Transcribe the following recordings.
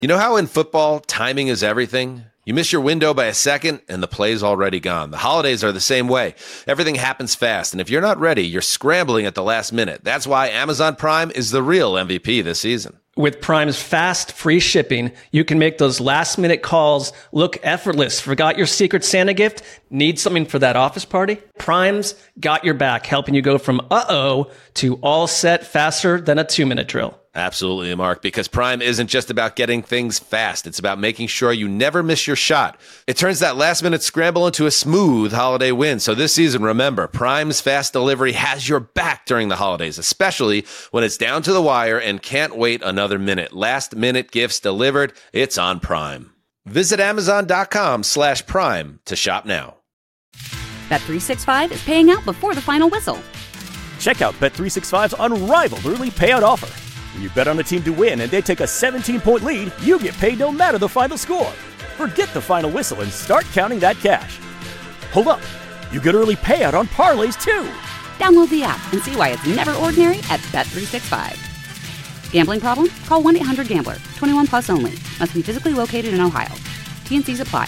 You know how in football, timing is everything? You miss your window by a second, and the play's already gone. The holidays are the same way. Everything happens fast, and if you're not ready, you're scrambling at the last minute. That's why Amazon Prime is the real MVP this season. With Prime's fast, free shipping, you can make those last-minute calls look effortless. Forgot your Secret Santa gift? Need something for that office party? Prime's got your back, helping you go from uh-oh to all set faster than a 2-minute drill. Absolutely, Mark, because Prime isn't just about getting things fast. It's about making sure you never miss your shot. It turns that last-minute scramble into a smooth holiday win. So this season, remember, Prime's fast delivery has your back during the holidays, especially when it's down to the wire and can't wait another minute. Last-minute gifts delivered. It's on Prime. Visit Amazon.com/Prime to shop now. Bet365 is paying out before the final whistle. Check out Bet365's unrivaled early payout offer. When you bet on a team to win and they take a 17-point lead, you get paid no matter the final score. Forget the final whistle and start counting that cash. Hold up. You get early payout on parlays, too. Download the app and see why it's never ordinary at Bet365. Gambling problem? Call 1-800-GAMBLER. 21 plus only. Must be physically located in Ohio. T&Cs apply.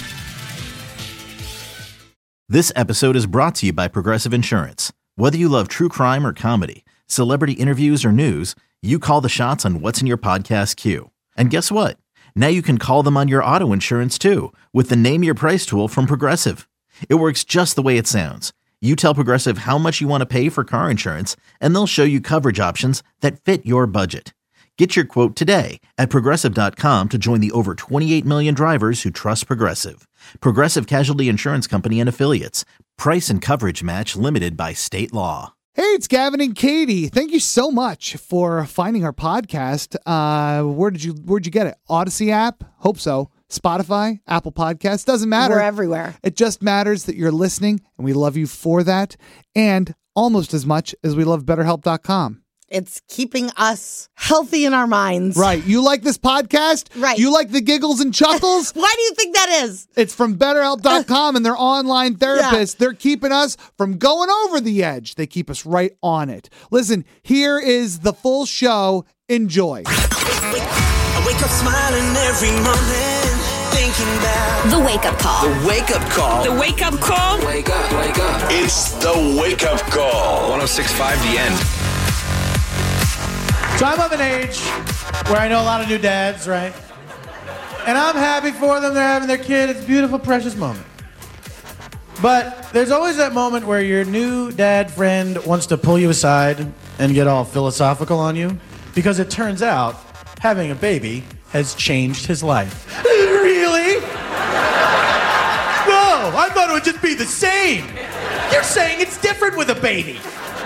This episode is brought to you by Progressive Insurance. Whether you love true crime or comedy, celebrity interviews or news, you call the shots on what's in your podcast queue. And guess what? Now you can call them on your auto insurance too with the Name Your Price tool from Progressive. It works just the way it sounds. You tell Progressive how much you want to pay for car insurance, and they'll show you coverage options that fit your budget. Get your quote today at Progressive.com to join the over 28 million drivers who trust Progressive. Progressive Casualty Insurance Company and Affiliates. Price and coverage match limited by state law. Hey, it's Gavin and Katie. Thank you so much for finding our podcast. Where'd you get it? Odyssey app? Hope so. Spotify, Apple Podcasts, doesn't matter. We're everywhere. It just matters that you're listening, and we love you for that. And almost as much as we love BetterHelp.com. It's keeping us healthy in our minds. Right. You like this podcast? Right. You like the giggles and chuckles? Why do you think that is? It's from BetterHelp.com and their online therapists. Yeah. They're keeping us from going over the edge. They keep us right on it. Listen, here is the full show. Enjoy. I wake up smiling every morning, thinking about The Wake Up Call. The Wake Up Call. The Wake Up Call. Wake up, wake up. It's The Wake Up Call. 106.5 The End. So I'm of an age where I know a lot of new dads, right? And I'm happy for them. They're having their kid. It's a beautiful, precious moment. But there's always that moment where your new dad friend wants to pull you aside and get all philosophical on you. Because it turns out having a baby has changed his life. Really? No, I thought it would just be the same. You're saying it's different with a baby.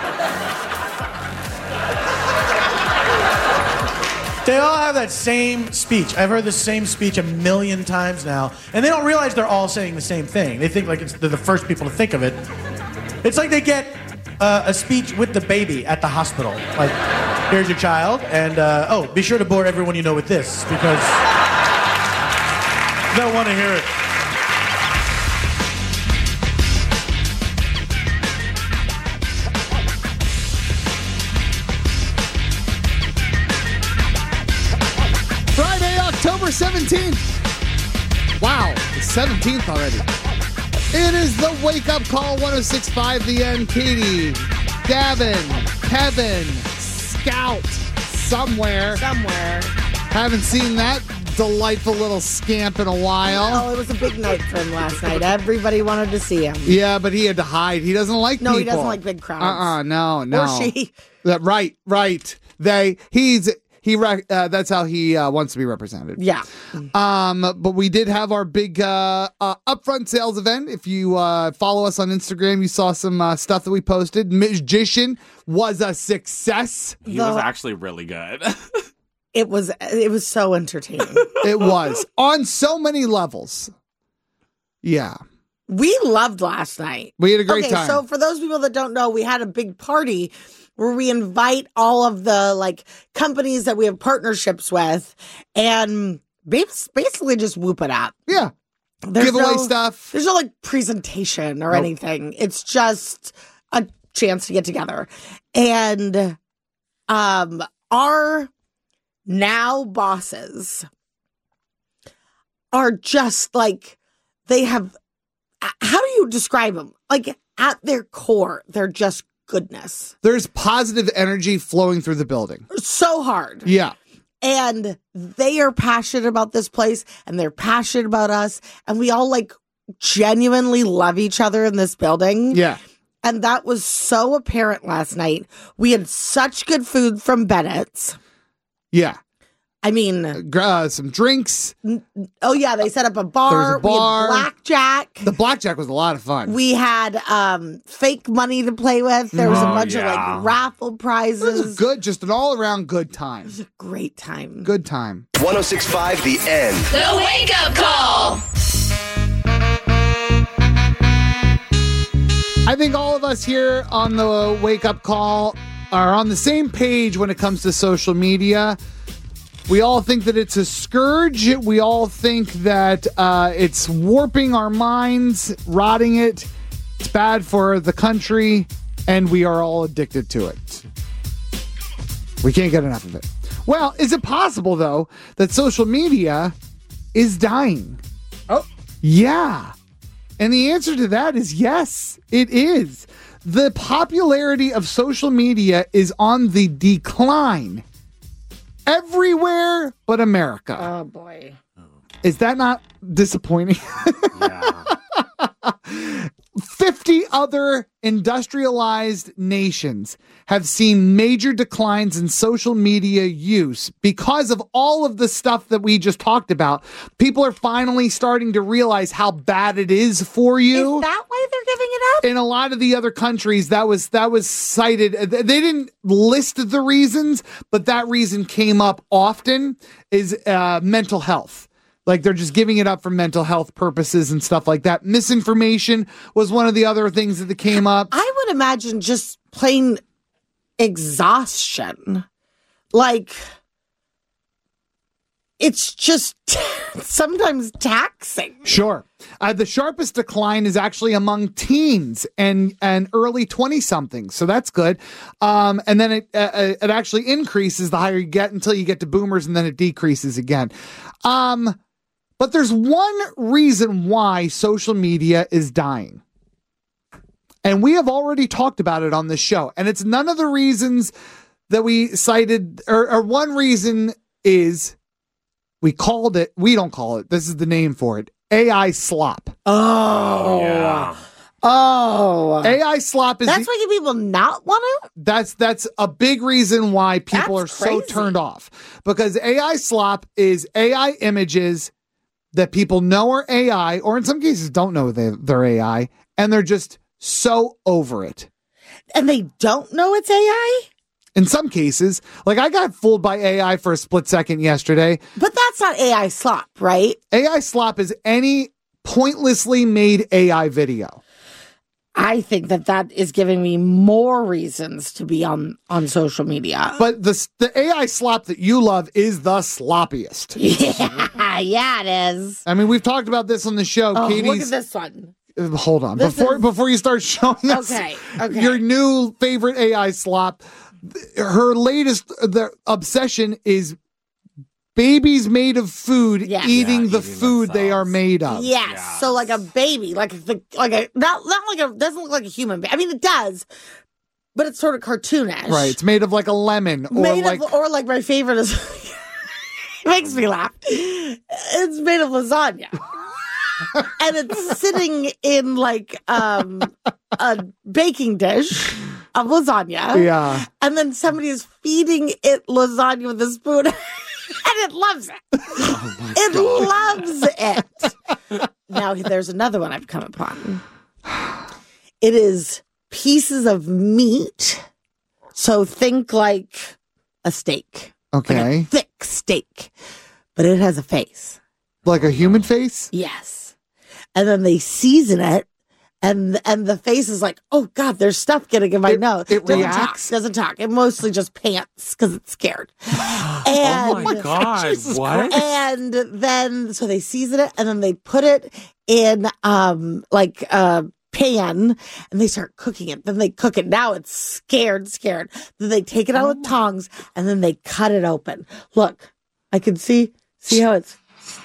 They all have that same speech. I've heard the same speech a million times now, and they don't realize they're all saying the same thing. They think like they're the first people to think of it. It's like they get a speech with the baby at the hospital. Like, here's your child, and be sure to bore everyone you know with this, because they'll want to hear it. October 17th. Wow, the 17th already. It is the Wake Up Call 106.5 The End. Katie, Gavin, Kevin, Scout, somewhere. Haven't seen that delightful little scamp in a while. Oh, it was a big night for him last night. Everybody wanted to see him. Yeah, but he had to hide. He doesn't like people. No, he doesn't like big crowds. No. Or she. Right. That's how he wants to be represented. Yeah. But we did have our big upfront sales event. If you follow us on Instagram, you saw some stuff that we posted. Magician was a success. He was actually really good. It was so entertaining. It was on so many levels. Yeah. We loved last night. We had a great time. So for those people that don't know, we had a big party where we invite all of the companies that we have partnerships with and basically just whoop it up. Yeah. Giveaway stuff. There's no presentation or anything. It's just a chance to get together. And our now bosses are just like, they have, how do you describe them? Like at their core, they're just goodness. There's positive energy flowing through the building. So hard. Yeah. And they are passionate about this place and they're passionate about us. And we all like genuinely love each other in this building. Yeah. And that was so apparent last night. We had such good food from Bennett's. Yeah. I mean, some drinks. Oh yeah, they set up a bar. There was a bar. We had blackjack. The blackjack was a lot of fun. We had fake money to play with. There was a bunch of like raffle prizes. It was good, just an all-around good time. It was a great time. Good time. 106.5 The End. The Wake Up Call. I think all of us here on the Wake Up Call are on the same page when it comes to social media. We all think that it's a scourge. We all think that it's warping our minds, rotting it. It's bad for the country, and we are all addicted to it. We can't get enough of it. Well, is it possible, though, that social media is dying? Oh. Yeah. And the answer to that is yes, it is. The popularity of social media is on the decline. Everywhere but America. Oh, boy. Is that not disappointing? Yeah. 50 other industrialized nations have seen major declines in social media use because of all of the stuff that we just talked about. People are finally starting to realize how bad it is for you. Is that why they're giving it up? In a lot of the other countries, that was cited. They didn't list the reasons, but that reason came up often, is mental health. Like they're just giving it up for mental health purposes and stuff like that. Misinformation was one of the other things that came up. I would imagine just plain exhaustion. Like, it's just sometimes taxing. Sure. The sharpest decline is actually among teens and early 20-somethings. So that's good. And then it actually increases the higher you get until you get to boomers, and then it decreases again. But there's one reason why social media is dying. And we have already talked about it on this show. And it's none of the reasons that we cited, or one reason is we don't call it, this is the name for it, AI slop. Oh. Yeah. Oh. AI slop is... That's making people not want to? That's a big reason why people That's are so crazy. turned off. Because AI slop is AI images that people know are AI, or in some cases don't know they're AI, and they're just so over it. And they don't know it's AI? In some cases, like I got fooled by AI for a split second yesterday. But that's not AI slop, right? AI slop is any pointlessly made AI video. I think that is giving me more reasons to be on social media. But the AI slop that you love is the sloppiest. Yeah, it is. I mean, we've talked about this on the show. Oh, Katie's, look at this one. Hold on. This Before you start showing us Okay. your new favorite AI slop, her latest obsession is babies made of food eating the food they are made of. Yes. So like a baby, not like a doesn't look like a human baby. I mean, it does, but it's sort of cartoonish. Right. It's made of like a lemon or like my favorite is it makes me laugh. It's made of lasagna. And it's sitting in like a baking dish of lasagna. Yeah. And then somebody is feeding it lasagna with a spoon. And it loves it. Loves it. Now, there's another one I've come upon. It is pieces of meat. So think like a steak. Okay. Like a thick steak. But it has a face. Like a human face? Yes. And then they season it. And the face is like, oh, God, there's stuff getting in my nose. It reacts? Doesn't talk. It mostly just pants because it's scared. And, Oh my God. What? And then, so they season it and then they put it in like a pan and they start cooking it. Then they cook it. Now it's scared. Then they take it out with tongs and then they cut it open. Look, I can see how it's.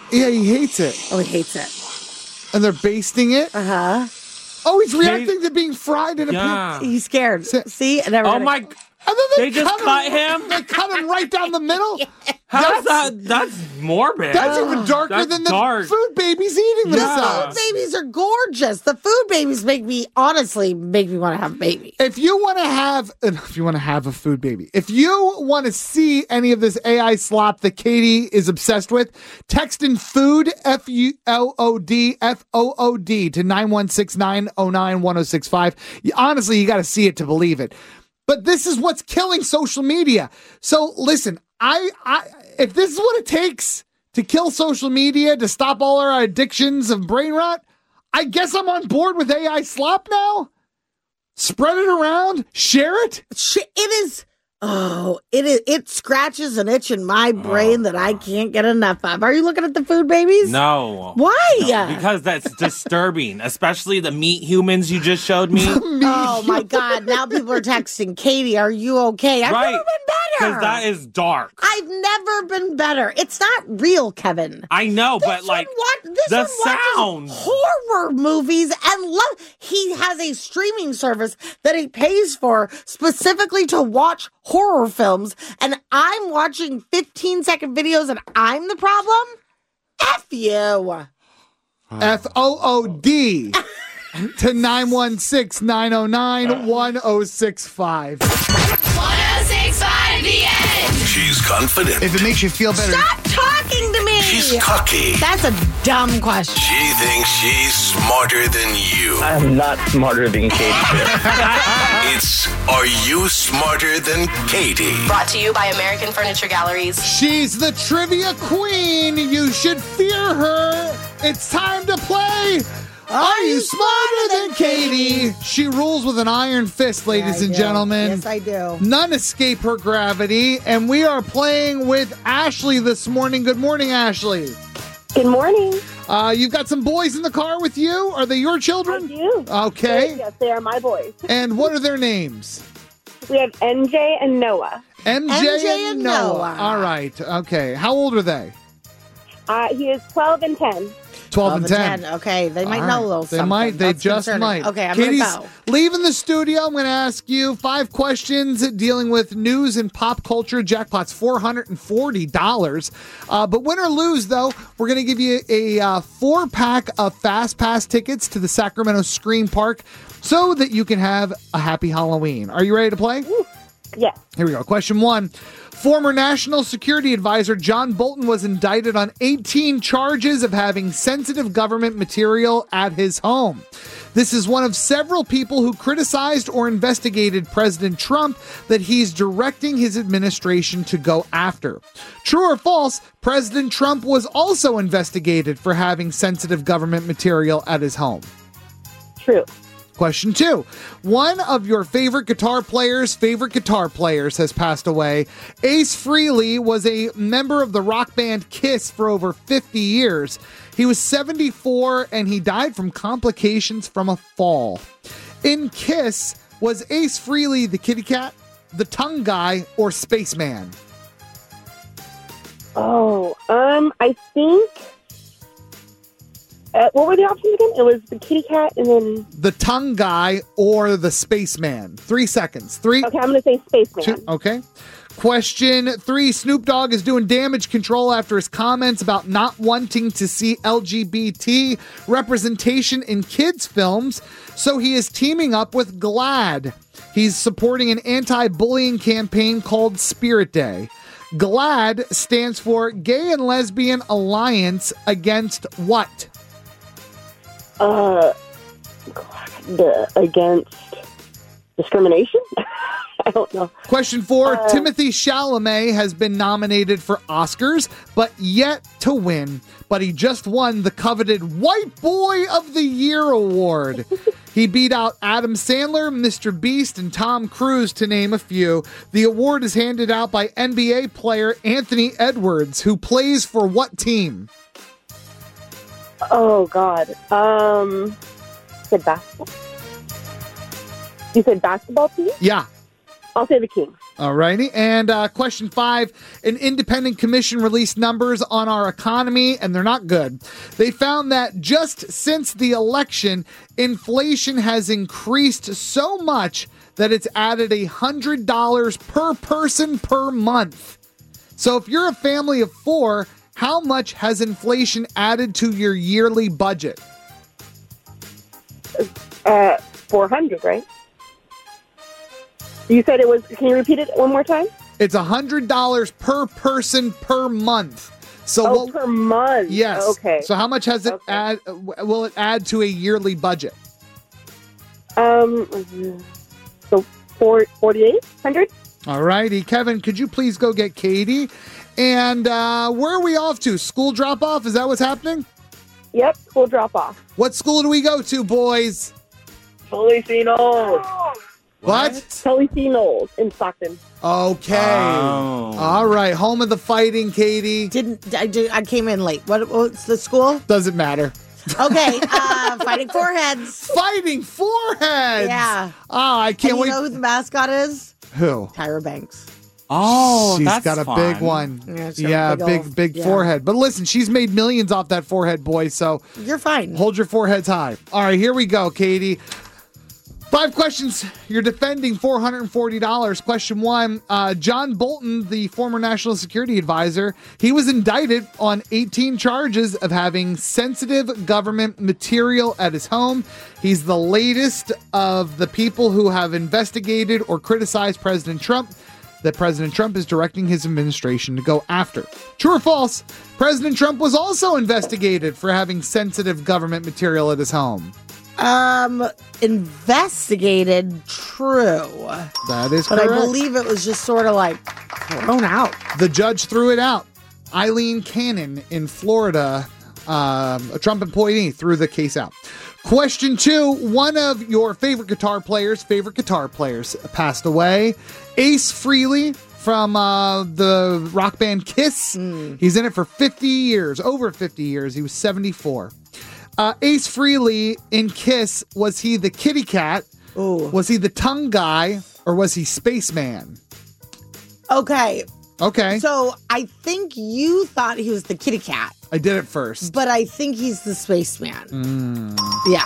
Yeah, he hates it. Oh, he hates it. And they're basting it? Uh-huh. Oh, he's reacting to being fried in a Yeah. He's scared. See? Oh my. And then They just cut him? They cut him right down the middle? How's that? That's morbid. That's even darker That's than the dark. food babies eating The themselves. food babies are gorgeous. The food babies make me want to have a baby. If you want to have a food baby, if you want to see any of this AI slop that Katie is obsessed with, text in food, FULOD, FOOD to 916-909-1065. Honestly, you got to see it to believe it. But this is what's killing social media. So listen, I if this is what it takes to kill social media, to stop all our addictions of brain rot, I guess I'm on board with AI slop now. Spread it around, share it. It is. Oh, it is. It scratches an itch in my brain that I can't get enough of. Are you looking at the food babies? No. Why? No, because that's disturbing, especially the meat humans you just showed me. Oh my God! Now people are texting, Katie, are you okay? I've never been better. Because that is dark. I've never been better. It's not real, Kevin. I know, but like the sound. Horror movies and love. He has a streaming service that he pays for specifically to watch horror films, and I'm watching 15-second videos, and I'm the problem. F you. FOOD to 916-909-1065. 1065 The End. She's confident. If it makes you feel better. Stop talking to me. She's cocky. That's a dumb question. She thinks she's smarter than you. I'm not smarter than Katie. It's Are You Smarter Than Katie? Brought to you by American Furniture Galleries. She's the trivia queen. You should fear her. It's time to play. Are you smarter than Katie? She rules with an iron fist, ladies and gentlemen. Yes, I do. None escape her gravity. And we are playing with Ashley this morning. Good morning, Ashley. Good morning. You've got some boys in the car with you. Are they your children? I do. Okay. Yes, they are my boys. And what are their names? We have MJ and Noah. MJ and Noah. All right. Okay. How old are they? He is 12 and 10. 12 and 10. Okay, they might All know a right. little They something. might. They That's just concerning. might. Okay, I'm Katie's going to go. leaving the studio. I'm going to ask you 5 questions dealing with news and pop culture. Jackpot's $440. But win or lose, though, we're going to give you a 4-pack of Fast Pass tickets to the Sacramento Scream Park so that you can have a happy Halloween. Are you ready to play? Yes. Here we go. Question 1. Former National Security Advisor John Bolton was indicted on 18 charges of having sensitive government material at his home. This is one of several people who criticized or investigated President Trump that he's directing his administration to go after. True or false, President Trump was also investigated for having sensitive government material at his home. True. Question 2. One of your favorite guitar players' has passed away. Ace Frehley was a member of the rock band Kiss for over 50 years. He was 74 and he died from complications from a fall. In Kiss, was Ace Frehley the kitty cat, the tongue guy, or spaceman? Oh, I think... what were the options again? It was the kitty cat and then... The tongue guy or the spaceman. 3 seconds. 3. Okay, I'm going to say spaceman. 2. Okay. Question 3. Snoop Dogg is doing damage control after his comments about not wanting to see LGBT representation in kids' films, so he is teaming up with GLAAD. He's supporting an anti-bullying campaign called Spirit Day. GLAAD stands for Gay and Lesbian Alliance Against what? Against discrimination? I don't know. Question 4. Timothée Chalamet has been nominated for Oscars, but yet to win. But he just won the coveted White Boy of the Year award. He beat out Adam Sandler, Mr. Beast, and Tom Cruise, to name a few. The award is handed out by NBA player Anthony Edwards, who plays for what team? Oh, God. You said basketball? You said basketball team? Yeah. I'll say the Kings. All righty. And question 5, an independent commission released numbers on our economy, and they're not good. They found that just since the election, inflation has increased so much that it's added $100 per person per month. So if you're a family of 4, how much has inflation added to your yearly budget? 400, right? You said it was, can you repeat it one more time? It's $100 per person per month. So per month. Yes. Okay. So how much has it will it add to a yearly budget? So 4,800. All righty. Kevin, could you please go get Katie? And where are we off to? School drop off? Is that what's happening? Yep, school drop off. What school do we go to, boys? Policino's. What? Policino's in Stockton. Okay. All right. Home of the fighting, Katie. I came in late. What's the school? Doesn't matter. Okay. Fighting Foreheads. Fighting Foreheads. Yeah. Oh, I can't and wait. You know who the mascot is? Who? Tyra Banks. Oh, she's that's got a fun. big one. Yeah, big forehead. But listen, she's made millions off that forehead, boy. So you're fine. Hold your foreheads high. All right, here we go, Katie. 5 questions. You're defending $440. Question 1, John Bolton, the former national security advisor, he was indicted on 18 charges of having sensitive government material at his home. He's the latest of the people who have investigated or criticized President Trump that President Trump is directing his administration to go after. True or false? President Trump was also investigated for having sensitive government material at his home. Investigated, true. That is but correct. I believe it was just sort of like thrown out. The judge threw it out. Eileen Cannon in Florida, a Trump employee, threw the case out. Question 2, one of your favorite guitar players passed away. Ace Frehley from the rock band Kiss. He's in it for 50 years, over 50 years. He was 74. Ace Frehley in Kiss, was he the kitty cat? Ooh. Was he the tongue guy? Or was he Spaceman? Okay. Okay. So I think you thought he was the kitty cat. I did it first. But I think he's the spaceman. Yeah.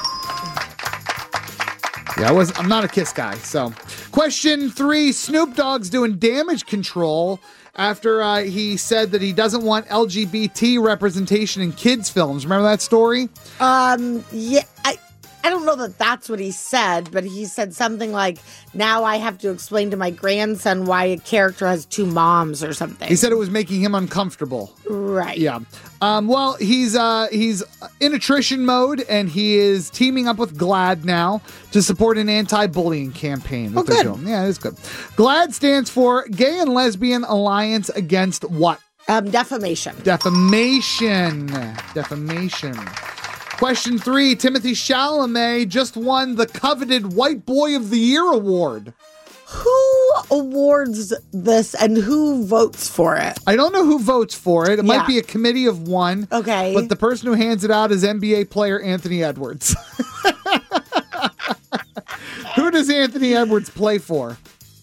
Yeah, I'm not a Kiss guy. So, question 3, Snoop Dogg's doing damage control after he said that he doesn't want LGBT representation in kids' films. Remember that story? Yeah, I don't know that that's what he said, but he said something like, now I have to explain to my grandson why a character has 2 moms or something. He said it was making him uncomfortable. Right. Yeah. Well, he's in attrition mode, and he is teaming up with GLAAD now to support an anti-bullying campaign. Oh, good. Yeah, it's good. GLAAD stands for Gay and Lesbian Alliance Against what? Defamation. Defamation. Question 3, Timothy Chalamet just won the coveted White Boy of the Year award. Who awards this and who votes for it? I don't know who votes for it. It might be a committee of one. Okay. But the person who hands it out is NBA player Anthony Edwards. Who does Anthony Edwards play for?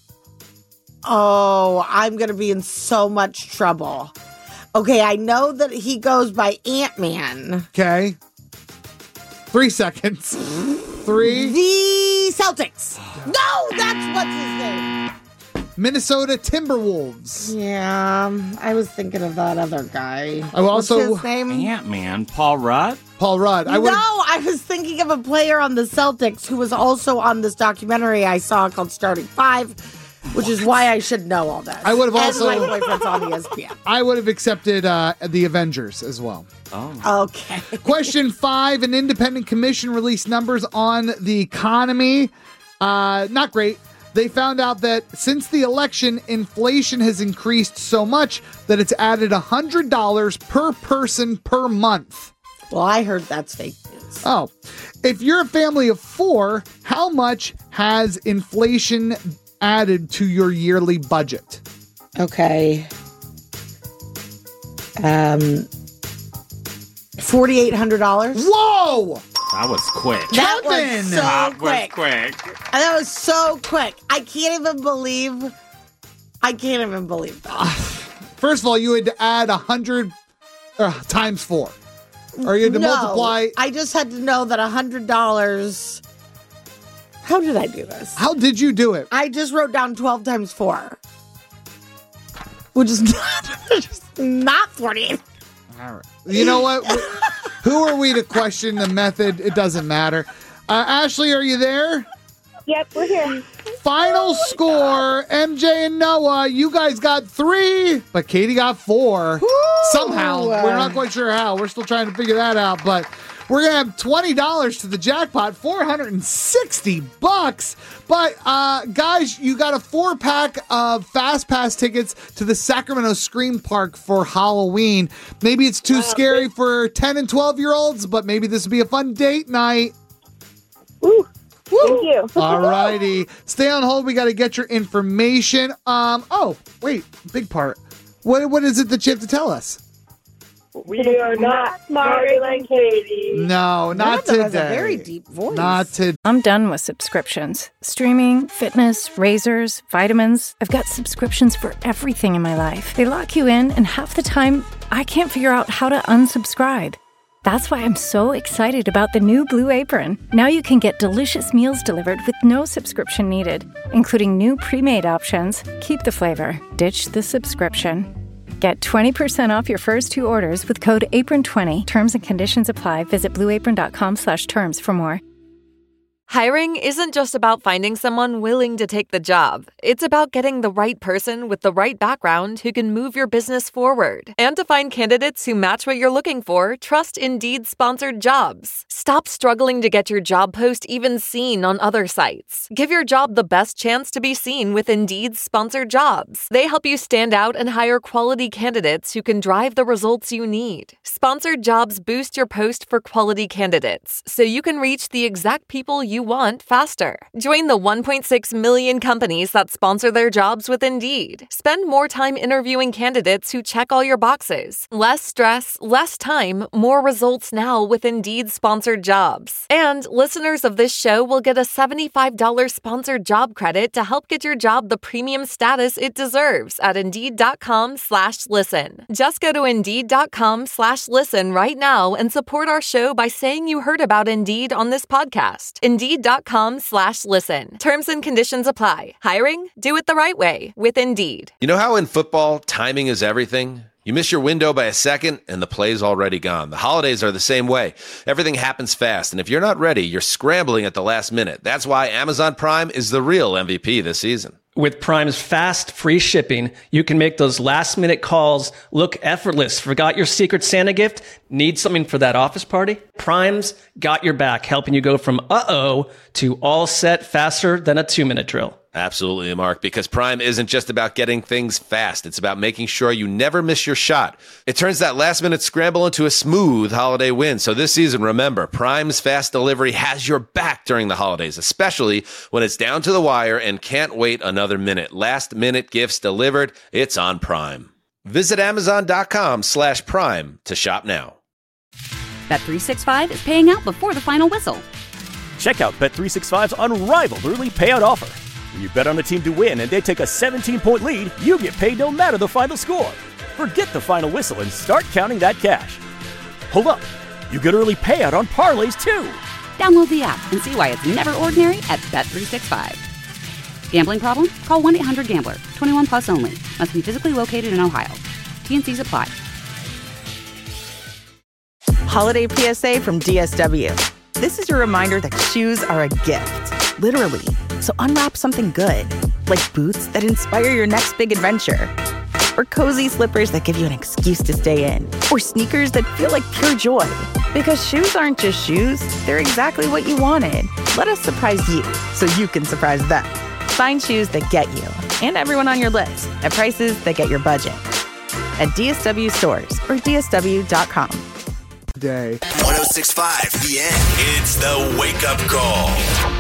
Oh, I'm going to be in so much trouble. Okay, I know that he goes by Ant-Man. Okay. 3 seconds. 3. The Celtics. No, that's what's his name. Minnesota Timberwolves. Yeah, I was thinking of that other guy. I also What's his name? Ant-Man, Paul Rudd. I was thinking of a player on the Celtics who was also on this documentary I saw called Starting 5. Which is why I should know all that. I would have also. And my boyfriend's on ESPN. I would have accepted the Avengers as well. Oh. Okay. Question 5, an independent commission released numbers on the economy. Not great. They found out that since the election, inflation has increased so much that it's added $100 per person per month. Well, I heard that's fake news. Oh. If you're a family of 4, how much has inflation added to your yearly budget? Okay. $4,800. Whoa! That was quick. That was so That quick. was quick. That was so quick. I can't even believe I can't even believe that. First of all, you had to add 100 times 4. Or you had to multiply. I just had to know that $100. How did I do this? How did you do it? I just wrote down 12 times 4. Which is not 48. All right. You know what? Who are we to question the method? It doesn't matter. Ashley, are you there? Yep, we're here. Final score, MJ and Noah, you guys got 3, but Katie got 4. Somehow. We're not quite sure how. We're still trying to figure that out, but we're going to have $20 to the jackpot, $460. But, guys, you got a 4-pack of Fast Pass tickets to the Sacramento Scream Park for Halloween. Maybe it's too scary for 10 and 12-year-olds, but maybe this will be a fun date night. Woo. Thank you. All righty. Stay on hold. We got to get your information. Oh, wait. Big part. What is it that you have to tell us? We are not smarter than Katie. No, not today. Has a very deep voice. Not today. I'm done with subscriptions. Streaming, fitness, razors, vitamins. I've got subscriptions for everything in my life. They lock you in, and half the time, I can't figure out how to unsubscribe. That's why I'm so excited about the new Blue Apron. Now you can get delicious meals delivered with no subscription needed, including new pre-made options. Keep the flavor, ditch the subscription. Get 20% off your first 2 orders with code APRON20. Terms and conditions apply. Visit blueapron.com/terms for more. Hiring isn't just about finding someone willing to take the job. It's about getting the right person with the right background who can move your business forward. And to find candidates who match what you're looking for, trust Indeed-sponsored jobs. Stop struggling to get your job post even seen on other sites. Give your job the best chance to be seen with Indeed-sponsored jobs. They help you stand out and hire quality candidates who can drive the results you need. Sponsored jobs boost your post for quality candidates, so you can reach the exact people you want faster. Join the 1.6 million companies that sponsor their jobs with Indeed. Spend more time interviewing candidates who check all your boxes. Less stress, less time, more results now with Indeed-sponsored jobs. And listeners of this show will get a $75 sponsored job credit to help get your job the premium status it deserves at Indeed.com/listen. Just go to Indeed.com/listen right now and support our show by saying you heard about Indeed on this podcast. Indeed.com/listen. Terms and conditions apply. Hiring? Do it the right way with Indeed. You know how in football, timing is everything? You miss your window by a second and the play's already gone. The holidays are the same way. Everything happens fast, and if you're not ready, you're scrambling at the last minute. That's why Amazon Prime is the real MVP this season. With Prime's fast, free shipping, you can make those last-minute calls look effortless. Forgot your Secret Santa gift? Need something for that office party? Prime's got your back, helping you go from uh-oh to all set faster than a 2-minute drill. Absolutely, Mark, because Prime isn't just about getting things fast. It's about making sure you never miss your shot. It turns that last-minute scramble into a smooth holiday win. So this season, remember, Prime's fast delivery has your back during the holidays, especially when it's down to the wire and can't wait another minute. Last-minute gifts delivered, it's on Prime. Visit Amazon.com/Prime to shop now. Bet365 is paying out before the final whistle. Check out Bet365's unrivaled early payout offer. When you bet on a team to win and they take a 17-point lead, you get paid no matter the final score. Forget the final whistle and start counting that cash. Hold up. You get early payout on parlays, too. Download the app and see why it's never ordinary at Bet365. Gambling problem? Call 1-800-GAMBLER. 21 plus only. Must be physically located in Ohio. T&Cs apply. Holiday PSA from DSW. This is your reminder that shoes are a gift. Literally. So unwrap something good, like boots that inspire your next big adventure, or cozy slippers that give you an excuse to stay in, or sneakers that feel like pure joy. Because shoes aren't just shoes, they're exactly what you wanted. Let us surprise you so you can surprise them. Find shoes that get you and everyone on your list at prices that get your budget. At DSW stores or DSW.com. Day. 106.5 The End. It's the wake-up call.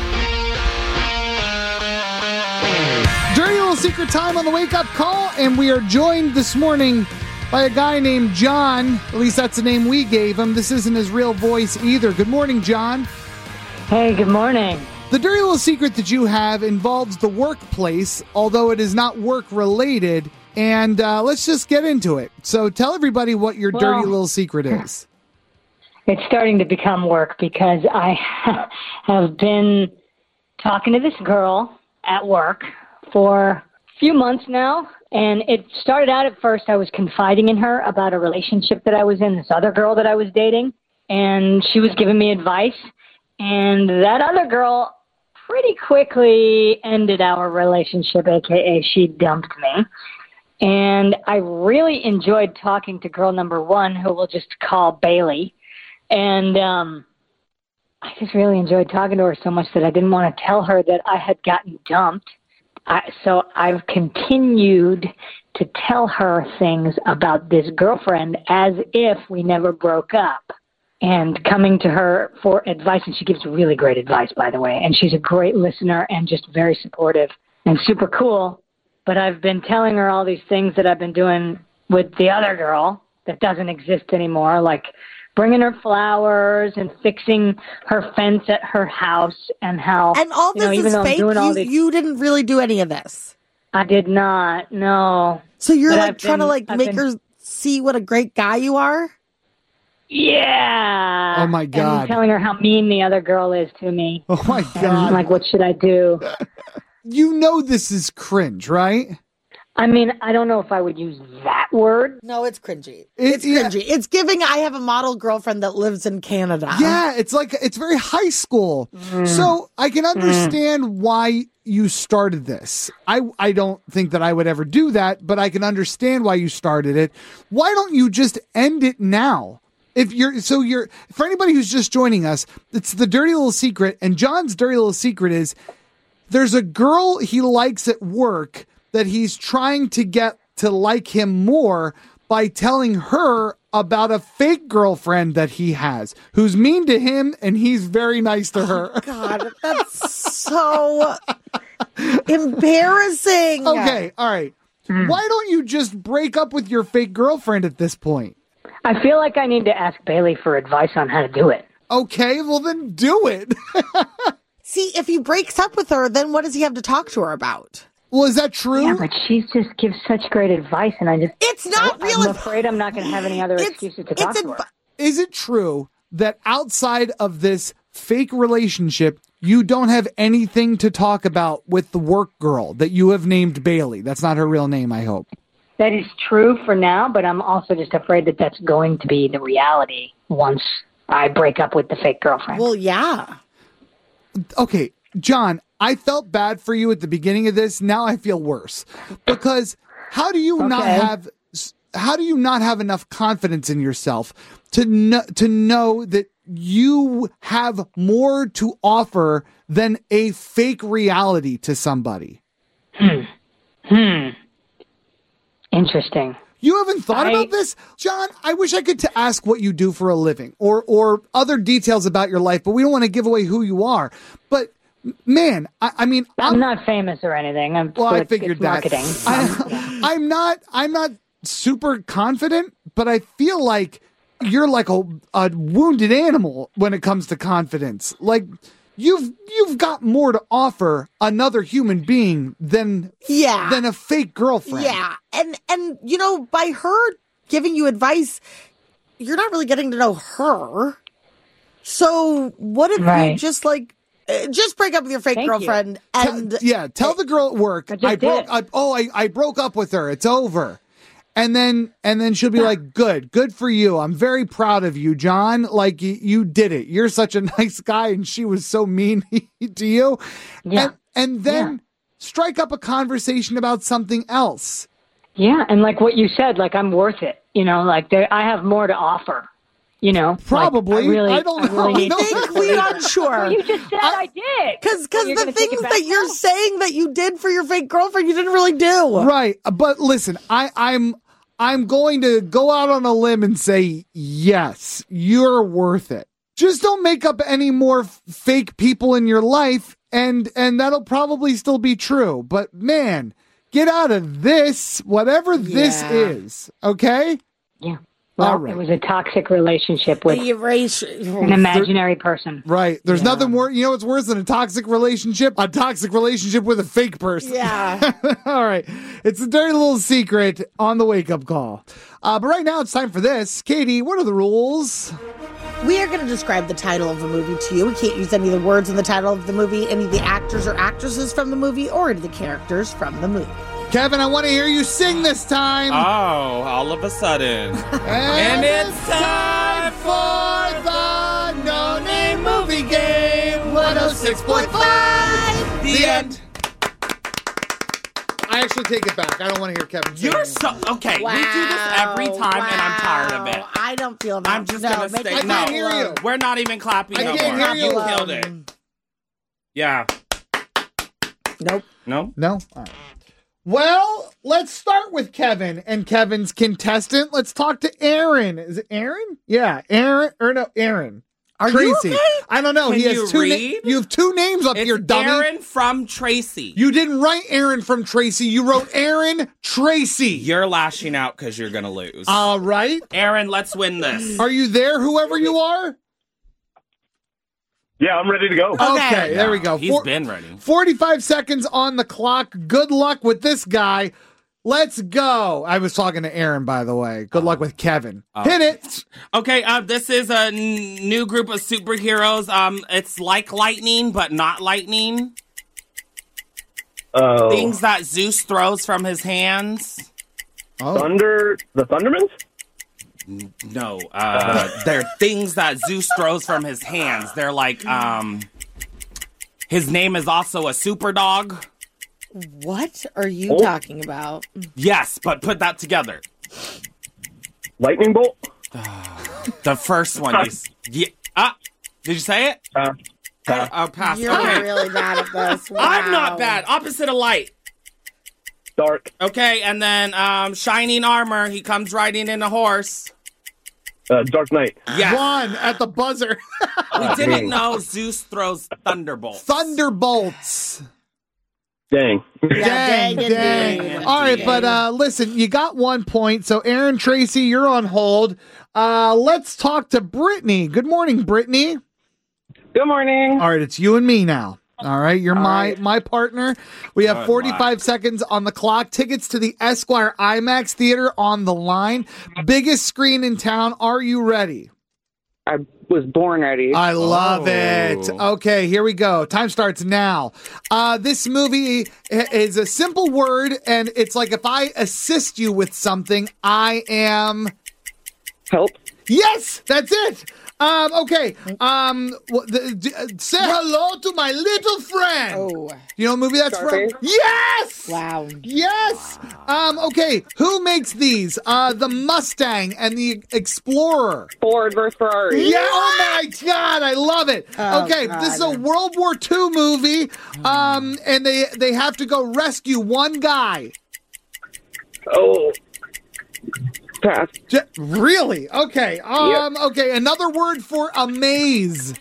Dirty little secret time on the wake-up call, and we are joined this morning by a guy named John. At least that's the name we gave him. This isn't his real voice either. Good morning, John. Hey, good morning. The dirty little secret that you have involves the workplace, although it is not work-related. And let's just get into it. So tell everybody what your dirty little secret is. It's starting to become work because I have been talking to this girl at work for a few months now. And it started out at first, I was confiding in her about a relationship that I was in, this other girl that I was dating. And she was giving me advice. And that other girl pretty quickly ended our relationship, a.k.a. she dumped me. And I really enjoyed talking to girl number one, who we'll just call Bailey. And I just really enjoyed talking to her so much that I didn't want to tell her that I had gotten dumped. So I've continued to tell her things about this girlfriend as if we never broke up. And coming to her for advice, and she gives really great advice, by the way. And she's a great listener and just very supportive and super cool. But I've been telling her all these things that I've been doing with the other girl that doesn't exist anymore, like bringing her flowers and fixing her fence at her house, and how and all this even is though fake. I'm doing all these, you didn't really do any of this. I did not. No. So you're But trying to make her see what a great guy you are. Yeah. Oh my God. And I'm telling her how mean the other girl is to me. Oh my God. And I'm like, what should I do? You know this is cringe, right? I mean, I don't know if I would use that word. No, it's cringy. It's cringy. It's giving I have a model girlfriend that lives in Canada. Yeah, it's very high school. So I can understand why you started this. I don't think that I would ever do that, but I can understand why you started it. Why don't you just end it now? For anybody who's just joining us, it's the dirty little secret, and John's dirty little secret is there's a girl he likes at work that he's trying to get to like him more by telling her about a fake girlfriend that he has who's mean to him, and he's very nice to her. Oh, God, that's so embarrassing. Okay, all right. Why don't you just break up with your fake girlfriend at this point? I feel like I need to ask Bailey for advice on how to do it. Okay, well then do it. See, if he breaks up with her, then what does he have to talk to her about? Well, is that true? Yeah, but she just gives such great advice, and it's not real. I'm afraid I'm not going to have any other excuses to talk to her. Is it true that outside of this fake relationship, you don't have anything to talk about with the work girl that you have named Bailey? That's not her real name, I hope. That is true for now, but I'm also just afraid that that's going to be the reality once I break up with the fake girlfriend. Well, yeah. Okay, John, I felt bad for you at the beginning of this. Now I feel worse because how do you not have enough confidence in yourself to know that you have more to offer than a fake reality to somebody? Interesting. You haven't thought about this? John, I wish I could ask what you do for a living or other details about your life, but we don't want to give away who you are. But man, I mean, I'm not famous or anything. I figured that. Marketing. I'm not super confident, but I feel like you're like a wounded animal when it comes to confidence. Like you've got more to offer another human being than a fake girlfriend. Yeah. And by her giving you advice, you're not really getting to know her. So what if you just break up with your fake girlfriend and tell the girl at work I broke up with her. It's over. And then she'll be like, good for you. I'm very proud of you, John. Like you did it. You're such a nice guy. And she was so mean to you. Yeah. And then strike up a conversation about something else. Yeah. And like what you said, like I'm worth it. I have more to offer. Probably. I don't know. I think we aren't sure. Well, you just said I did. Because the things that you're saying that you did for your fake girlfriend, you didn't really do. Right. But listen, I'm going to go out on a limb and say, yes, you're worth it. Just don't make up any more fake people in your life, and that'll probably still be true. But man, get out of this, whatever this is, okay? Yeah. All Well, right. it was a toxic relationship with an imaginary person. Right. There's nothing worse. You know what's worse than a toxic relationship? A toxic relationship with a fake person. Yeah. All right. It's a dirty little secret on the wake-up call. But right now it's time for this. Katie, what are the rules? We are going to describe the title of the movie to you. We can't use any of the words in the title of the movie, any of the actors or actresses from the movie, or any of the characters from the movie. Kevin, I want to hear you sing this time. Oh, all of a sudden. And it's time for the No Name Movie Game 106.5. The end. I actually take it back. I don't want to hear Kevin sing. You're so okay. Wow, We do this every time, and I'm tired of it. I don't feel that. I'm just gonna make stay. it No, can't hear you. we're not even clapping. I no can't more. hear you. You killed it. Yeah. Nope. No. No? All right. Well, let's start with Kevin and Kevin's contestant. Let's talk to Aaron. Is it Aaron? Yeah, Aaron. Or no, Aaron. Are Tracy. you okay? I don't know. Can He has you two. read? You have two names up It's here, dummy. Aaron from Tracy. You didn't write Aaron from Tracy. You wrote Aaron Tracy. You're lashing out because you're gonna lose. All right. Aaron, let's win this. Are you there, whoever you are? Yeah, I'm ready to go. Okay, there we go. He's been ready. 45 seconds on the clock. Good luck with this guy. Let's go. I was talking to Aaron, by the way. Good luck with Kevin. Hit it. Okay, this is a new group of superheroes. It's like lightning, but not lightning. Oh. Things that Zeus throws from his hands. The Thundermans? No, they're things that Zeus throws from his hands. They're like, his name is also a super dog. What are you talking about? Yes, but put that together. Lightning bolt? The first one. Did you say it? Pass. You're Okay. really bad at this. Wow. I'm not bad. Opposite of light. Dark. Okay, and then shining armor. He comes riding in a horse. Dark Knight. Yeah. One at the buzzer. We didn't know Zeus throws thunderbolts. Thunderbolts. Dang. Dang. All right, but listen, you got 1 point. So, Aaron Tracy, you're on hold. Let's talk to Brittany. Good morning, Brittany. Good morning. All right, it's you and me now. All right, you're my partner. We have 45 seconds on the clock. Tickets to the Esquire IMAX Theater on the line. Biggest screen in town. Are you ready? I was born ready. I love it. Okay, here we go. Time starts now. This movie is a simple word, and it's like if I assist you with something, I am... Help. Yes, that's it. Okay. Say hello to my little friend. Oh. You know what movie that's Scarface? from? Yes. Wow. Yes. Okay. Who makes these? The Mustang and the Explorer. Ford versus Ferrari. Yeah. Oh my God, I love it. Oh, okay, God. this is a World War II movie. And they have to go rescue one guy. Oh. Pass. Really? Okay. Yep. Okay, another word for amaze.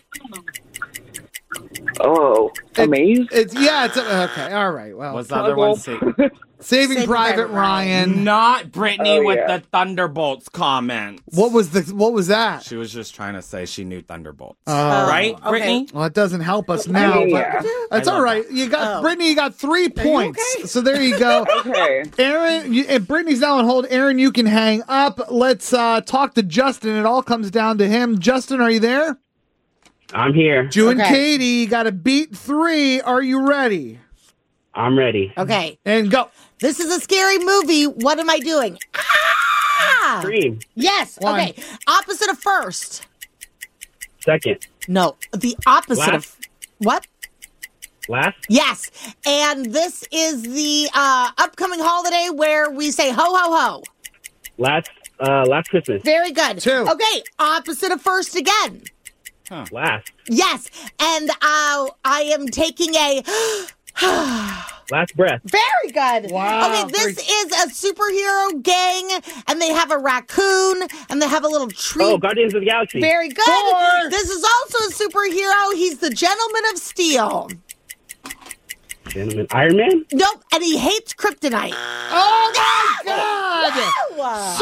Oh. Amaze? It's okay. All right. Well, What's the other one? Saving Private Ryan. Not Brittany Oh, with yeah. the Thunderbolts comments. What was that? She was just trying to say she knew Thunderbolts. Oh. Right, okay. Brittany? Well, it doesn't help us now. Yeah. But that's I love all right. You got Brittany. You got 3 points. So there you go. Okay. Aaron, and Brittany's now on hold. Aaron, you can hang up. Let's talk to Justin. It all comes down to him. Justin, are you there? I'm here. Ju and Okay. Katie, you got to beat 3. Are you ready? I'm ready. Okay. And go. This is a scary movie. What am I doing? Ah! Scream. Yes. One. Okay. Opposite of first. Second. No. The opposite Last. of what? Last. Yes. And this is the upcoming holiday where we say ho, ho, ho. Last Christmas. Very good. 2. Okay. Opposite of first again. Last. Yes. And I am taking a... Last breath. Very good. Wow. Okay, this is a superhero gang, and they have a raccoon, and they have a little tree. Oh, Guardians of the Galaxy. Very good. 4. This is also a superhero. He's the Gentleman of Steel. Gentleman. Iron Man? Nope, and he hates kryptonite. Oh my God!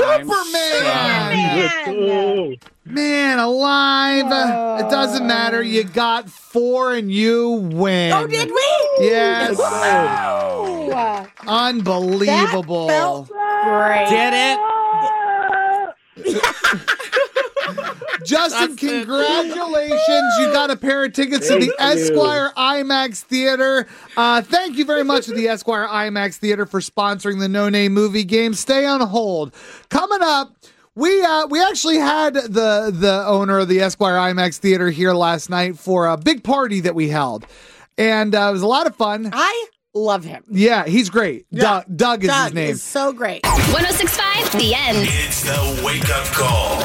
Superman! Man alive. It doesn't matter. You got 4 and you win. Oh, did we? Yes. Wow. Unbelievable. That felt great. Did it? Justin, congratulations. You got a pair of tickets to the Esquire IMAX Theater. Thank you very much to the Esquire IMAX Theater for sponsoring the No Name Movie Game. Stay on hold. Coming up, we actually had the owner of the Esquire IMAX Theater here last night for a big party that we held. And it was a lot of fun. I love him. Yeah, he's great. Yeah. Doug is his name. Doug is so great. 106.5, The End. It's the Wake Up Call.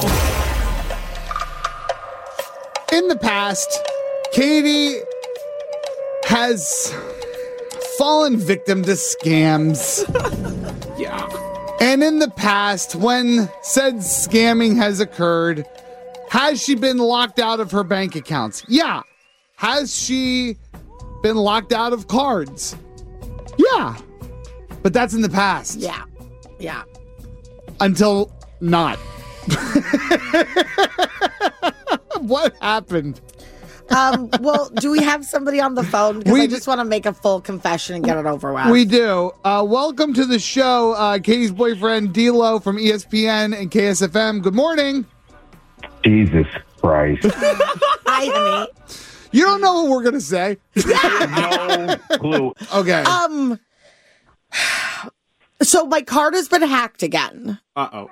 In the past, Katie has fallen victim to scams. Yeah. And in the past, when said scamming has occurred, has she been locked out of her bank accounts? Yeah. Has she been locked out of cards? Yeah. But that's in the past. Yeah. Yeah. Until not. What happened? Well, do we have somebody on the phone? Because I just want to make a full confession and get it over with. We do. Welcome to the show, Katie's boyfriend, D-Lo from ESPN and KSFM. Good morning. Jesus Christ. Hi, honey. You don't know what we're going to say? No clue. Okay. So my card has been hacked again. Uh-oh.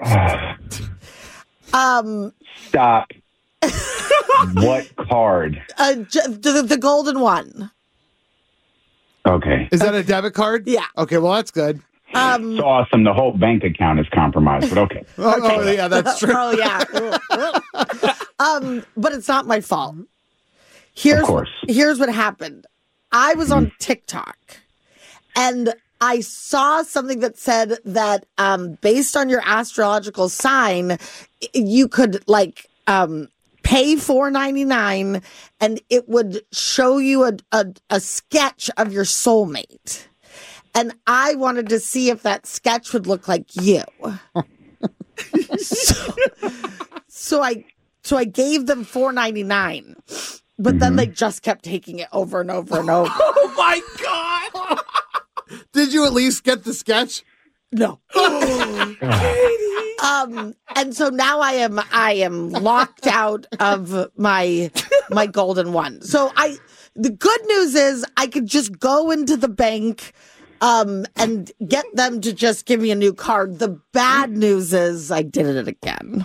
Stop. What card? The golden one. Okay. Is that a debit card? Yeah. Okay, well, that's good. It's awesome. The whole bank account is compromised, but okay. Oh, yeah, that's true. Oh, yeah. But it's not my fault. Here's what happened. I was on TikTok, and I saw something that said that based on your astrological sign, you could pay $4.99 and it would show you a sketch of your soulmate. And I wanted to see if that sketch would look like you. So I gave them $4.99, but then they just kept taking it over and over and over. Oh my God! Did you at least get the sketch? No. And so now I am locked out of my golden one. So the good news is I could just go into the bank and get them to just give me a new card. The bad news is I did it again.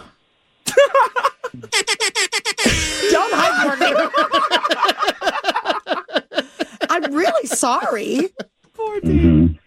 Don't hide from me. I'm really sorry. Poor dude.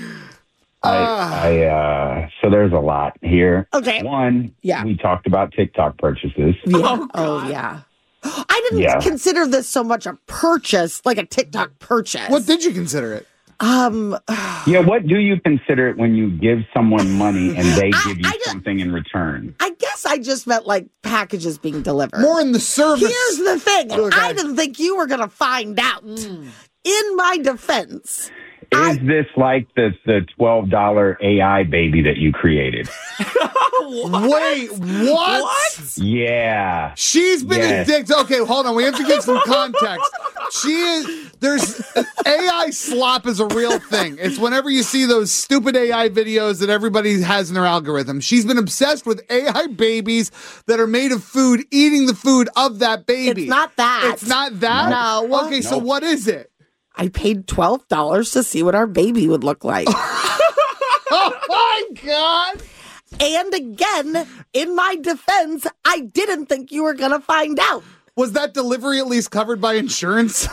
So there's a lot here. Okay. One, we talked about TikTok purchases. Yeah. Oh, yeah. I didn't consider this so much a purchase, like a TikTok purchase. What did you consider it? What do you consider it when you give someone money and they give you something in return? I guess I just meant like packages being delivered. More in the service. Here's the thing. Okay. I didn't think you were going to find out. In my defense. Is this like the $12 AI baby that you created? Wait, what? Yeah. She's been addicted. Okay, hold on. We have to give some context. There's AI slop is a real thing. It's whenever you see those stupid AI videos that everybody has in their algorithm. She's been obsessed with AI babies that are made of food, eating the food of that baby. It's not that. It's not that? No. Okay, so what is it? I paid $12 to see what our baby would look like. Oh my God. And again, in my defense, I didn't think you were going to find out. Was that delivery at least covered by insurance?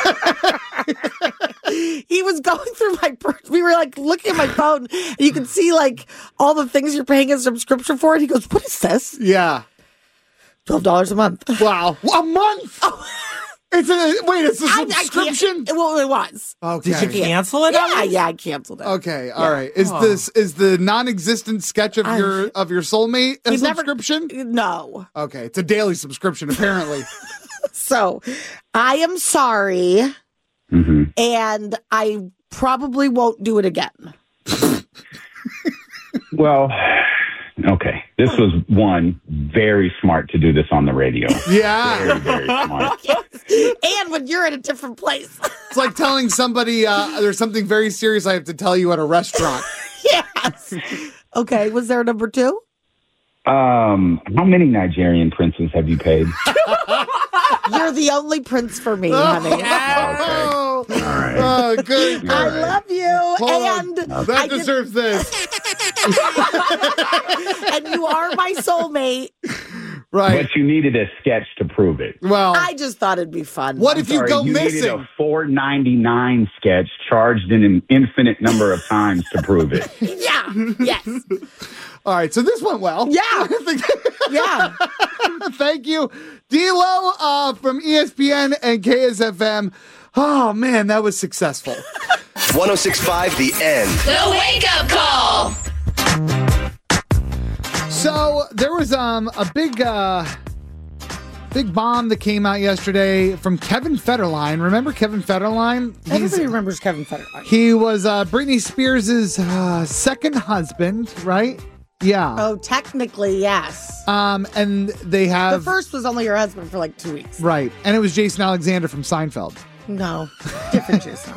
He was going through my purse. We were like looking at my phone. And you can see like all the things you're paying a subscription for. And he goes, "What is this?" Yeah. $12 a month. Wow. A month? Oh. It's a subscription? Well, it was. Okay. Did you cancel it? Yeah, I canceled it. Okay, all right. Is the non-existent sketch of your soulmate a subscription? No. Okay, it's a daily subscription apparently. So, I am sorry. and I probably won't do it again. Well, okay. This was very smart to do this on the radio. Yeah. Very, very smart. Yes. And when you're in a different place. It's like telling somebody there's something very serious I have to tell you at a restaurant. Yes. Okay. Was there a number 2? How many Nigerian princes have you paid? You're the only prince for me, honey. Oh, okay. All right. Oh, good. I love you. Hold and on. That deserves this. And you are my soulmate. Right. But you needed a sketch to prove it. Well, I just thought it'd be fun. What if you go missing? Needed a $4.99 sketch charged in an infinite number of times to prove it. Yeah. Yes. All right. So this went well. Yeah. Yeah. Thank you, D'Lo from ESPN and KSFM. Oh, man, that was successful. 106.5 The End. The Wake Up Call. So there was a big bomb that came out yesterday from Kevin Federline. Remember Kevin Federline? Everybody remembers Kevin Federline. He was Britney Spears' second husband, right? Yeah. Oh, technically, yes. And they have... The first was only her husband for like 2 weeks. Right. And it was Jason Alexander from Seinfeld. No, different Jason.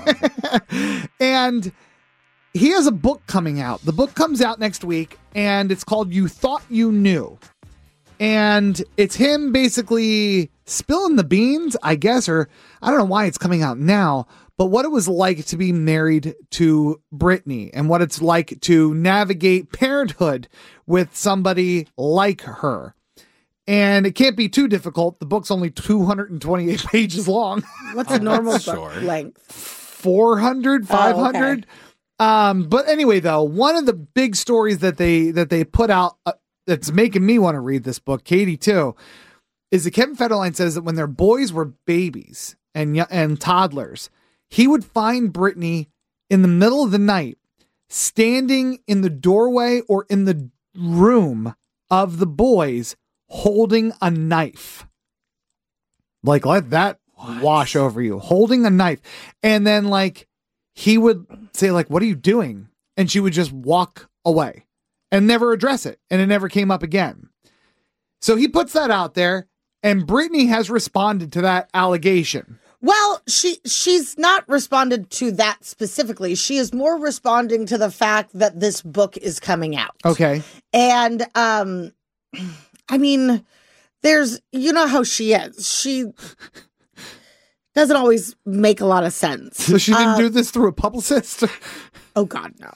And he has a book coming out. The book comes out next week, and it's called You Thought You Knew. And it's him basically spilling the beans, I guess, or I don't know why it's coming out now, but what it was like to be married to Britney and what it's like to navigate parenthood with somebody like her. And it can't be too difficult. The book's only 228 pages long. What's a normal book length? 400, 500. Oh, okay. But anyway, though, one of the big stories that they put out that's making me want to read this book, Katie too, is that Kevin Federline says that when their boys were babies and toddlers, he would find Britney in the middle of the night, standing in the doorway or in the room of the boys, holding a knife. Like, let that wash over you. Holding a knife. And then, like, he would say, like, what are you doing? And she would just walk away and never address it. And it never came up again. So he puts that out there, and Britney has responded to that allegation. Well, she's not responded to that specifically. She is more responding to the fact that this book is coming out. Okay. And, I mean, you know how she is. She doesn't always make a lot of sense. So she didn't do this through a publicist? Oh, God, no.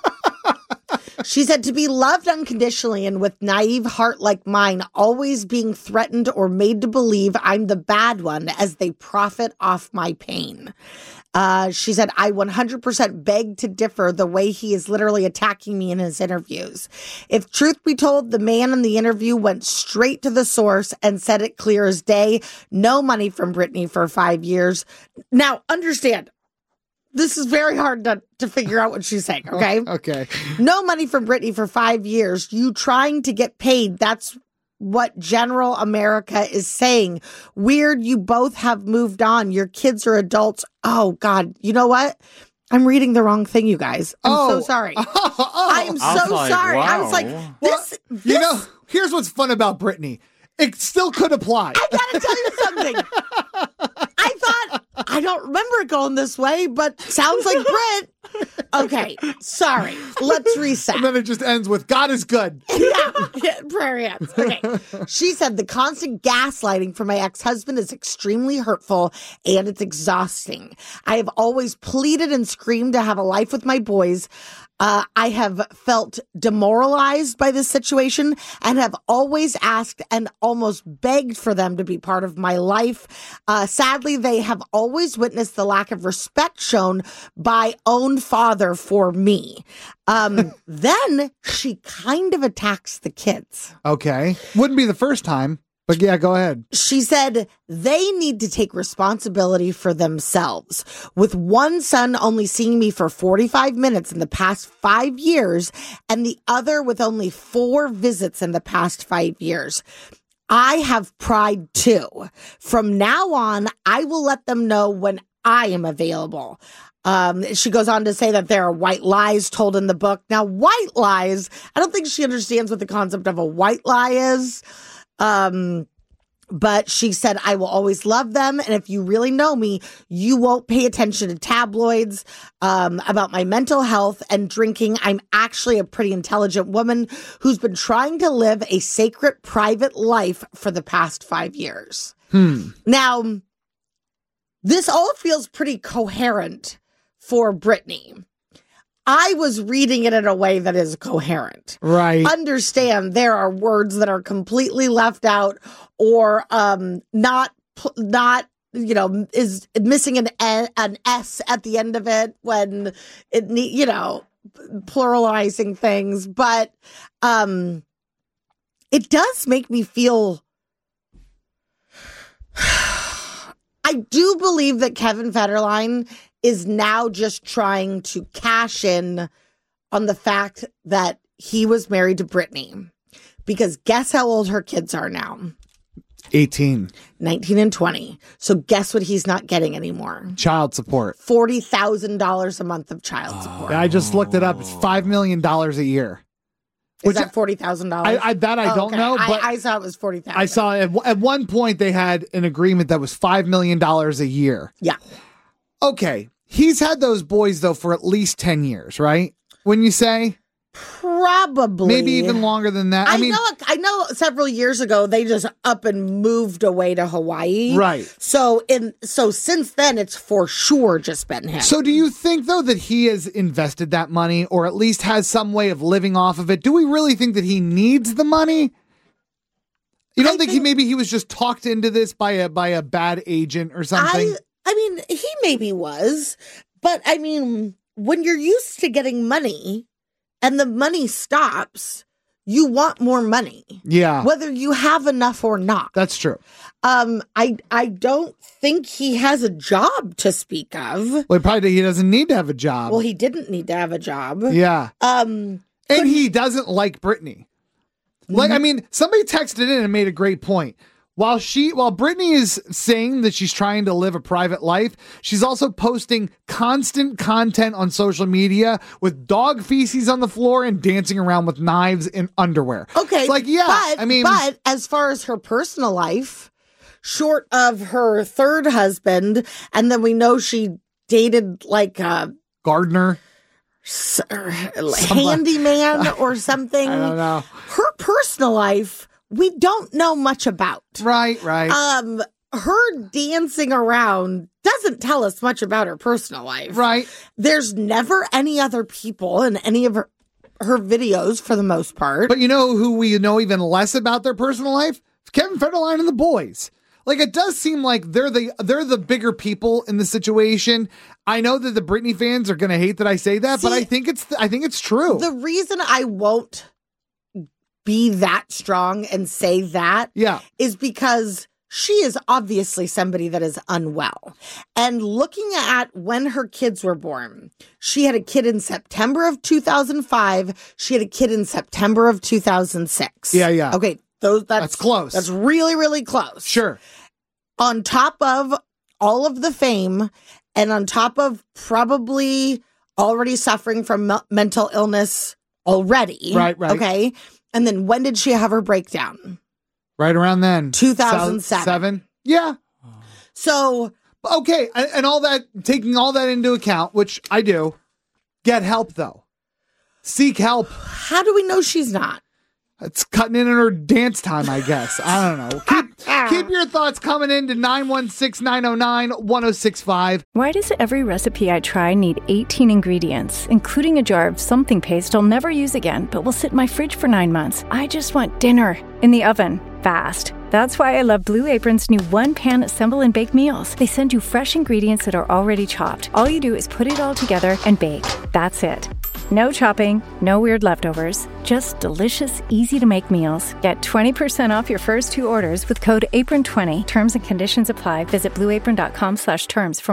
She said, to be loved unconditionally and with naive heart like mine, always being threatened or made to believe I'm the bad one as they profit off my pain. She said, I 100% beg to differ the way he is literally attacking me in his interviews. If truth be told, the man in the interview went straight to the source and said it clear as day. No money from Britney for 5 years. Now, understand, this is very hard to figure out what she's saying, okay? Okay. No money from Britney for 5 years. You trying to get paid. That's what general America is saying. Weird, you both have moved on. Your kids are adults. Oh, God. You know what? I'm reading the wrong thing, you guys. I'm so sorry. I'm so sorry. Wow. I was like, this. You know, here's what's fun about Britney. It still could apply. I gotta tell you something. I thought, I don't remember it going this way, but sounds like Brit. Okay, sorry. Let's reset. And then it just ends with, God is good. Yeah, prayer hands. Okay. She said, the constant gaslighting from my ex-husband is extremely hurtful and it's exhausting. I have always pleaded and screamed to have a life with my boys. I have felt demoralized by this situation and have always asked and almost begged for them to be part of my life. Sadly, they have always witnessed the lack of respect shown by own father for me. Then she kind of attacks the kids. Okay. Wouldn't be the first time. But yeah, go ahead. She said they need to take responsibility for themselves. With one son only seeing me for 45 minutes in the past 5 years and the other with only 4 visits in the past 5 years. I have pride too. From now on, I will let them know when I am available. She goes on to say that there are white lies told in the book. Now, white lies, I don't think she understands what the concept of a white lie is. But she said, I will always love them. And if you really know me, you won't pay attention to tabloids about my mental health and drinking. I'm actually a pretty intelligent woman who's been trying to live a sacred private life for the past 5 years. Now, this all feels pretty coherent for Britney. I was reading it in a way that is coherent. Right. Understand there are words that are completely left out or not is missing an S at the end of it when it pluralizing things, but it does make me feel I do believe that Kevin Federline is now just trying to cash in on the fact that he was married to Britney. Because guess how old her kids are now? 18. 19 and 20. So guess what he's not getting anymore? Child support. $40,000 a month of child support. I just looked it up. It's $5 million a year. Is that $40,000? I don't know. But I saw it was $40,000. I saw at one point they had an agreement that was $5 million a year. Yeah. Okay. He's had those boys, though, for at least 10 years, right? When you say? Probably. Maybe even longer than that. I know several years ago, they just up and moved away to Hawaii. Right. So since then, it's for sure just been him. So do you think, though, that he has invested that money or at least has some way of living off of it? Do we really think that he needs the money? You don't think he was just talked into this by a bad agent or something? I mean, he maybe was, but I mean, when you're used to getting money and the money stops, you want more money. Yeah. Whether you have enough or not. That's true. I don't think he has a job to speak of. Well, he doesn't need to have a job. Well, he didn't need to have a job. Yeah. And he doesn't like Britney. Like, I mean, somebody texted in and made a great point. While Britney is saying that she's trying to live a private life, she's also posting constant content on social media with dog feces on the floor and dancing around with knives in underwear. Okay. It's like, yeah, but as far as her personal life, short of her third husband, and then we know she dated like a gardener, handyman or something. I don't know. Her personal life, we don't know much about. Right. Her dancing around doesn't tell us much about her personal life. Right. There's never any other people in any of her videos for the most part. But you know who we know even less about their personal life? Kevin Federline and the boys. Like, it does seem like they're the bigger people in the situation. I know that the Britney fans are going to hate that I say that, but I think it's true. The reason I won't be that strong and say that is because she is obviously somebody that is unwell. And looking at when her kids were born, she had a kid in September of 2005. She had a kid in September of 2006. Yeah. Okay, that's close. That's really, really close. Sure. On top of all of the fame and on top of probably already suffering from mental illness already. Right. Okay. And then when did she have her breakdown? Right around then. 2007. Yeah. So. Okay. And all that, taking all that into account, which I do, get help though. Seek help. How do we know she's not? It's cutting in her dance time, I guess. I don't know. Keep your thoughts coming in to 916-909-1065. Why does every recipe I try need 18 ingredients, including a jar of something paste I'll never use again, but will sit in my fridge for 9 months? I just want dinner in the oven, fast. That's why I love Blue Apron's new one-pan assemble and bake meals. They send you fresh ingredients that are already chopped. All you do is put it all together and bake. That's it. No chopping, no weird leftovers, just delicious, easy-to-make meals. Get 20% off your first 2 orders with code APRON20. Terms and conditions apply. Visit blueapron.com/terms for more.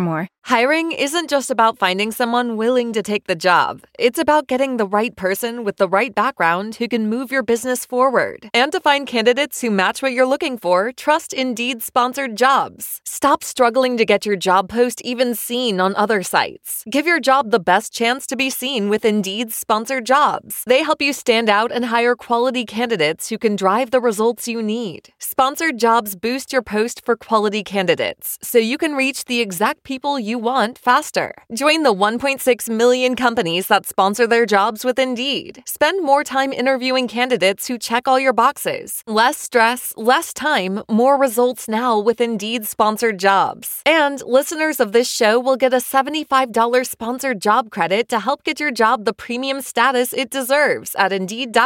Hiring isn't just about finding someone willing to take the job. It's about getting the right person with the right background who can move your business forward. And to find candidates who match what you're looking for, trust Indeed-sponsored jobs. Stop struggling to get your job post even seen on other sites. Give your job the best chance to be seen with Indeed-sponsored jobs. They help you stand out and hire quality candidates who can drive the results you need. Sponsored jobs boost your post for quality candidates, so you can reach the exact people you want faster. Join the 1.6 million companies that sponsor their jobs with Indeed. Spend more time interviewing candidates who check all your boxes. Less stress, less time, more results now with Indeed sponsored jobs. And listeners of this show will get a $75 sponsored job credit to help get your job the premium status it deserves at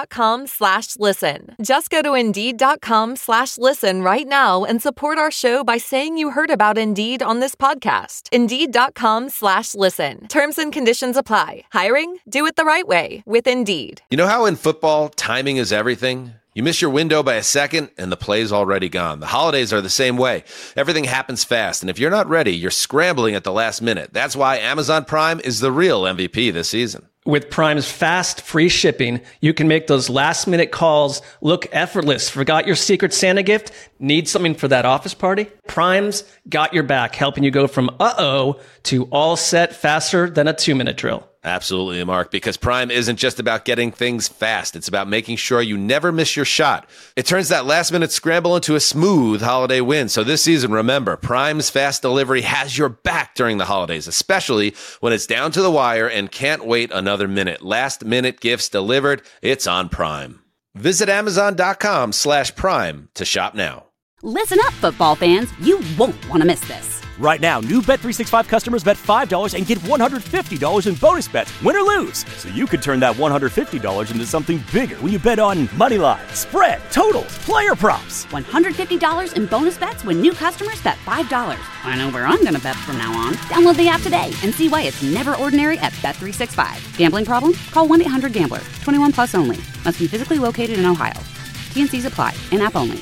Indeed.com/listen. Just go to Indeed.com/listen right now and support our show by saying you heard about Indeed on this podcast. Indeed.com/listen. Terms and conditions apply. Hiring? Do it the right way with Indeed. You know how in football, timing is everything? You miss your window by a second, and the play's already gone. The holidays are the same way. Everything happens fast, and if you're not ready, you're scrambling at the last minute. That's why Amazon Prime is the real MVP this season. With Prime's fast, free shipping, you can make those last-minute calls look effortless. Forgot your Secret Santa gift? Need something for that office party? Prime's got your back, helping you go from uh-oh to all set faster than a 2-minute drill. Absolutely, Mark, because Prime isn't just about getting things fast. It's about making sure you never miss your shot. It turns that last-minute scramble into a smooth holiday win. So this season, remember, Prime's fast delivery has your back during the holidays, especially when it's down to the wire and can't wait another minute. Last-minute gifts delivered, it's on Prime. Visit Amazon.com/Prime to shop now. Listen up, football fans. You won't want to miss this. Right now, new Bet365 customers bet $5 and get $150 in bonus bets, win or lose. So you could turn that $150 into something bigger when you bet on money line, spread, totals, player props. $150 in bonus bets when new customers bet $5. I know where I'm going to bet from now on. Download the app today and see why it's never ordinary at Bet365. Gambling problem? Call 1-800-GAMBLER. 21 plus only. Must be physically located in Ohio. T&Cs apply. In-app only.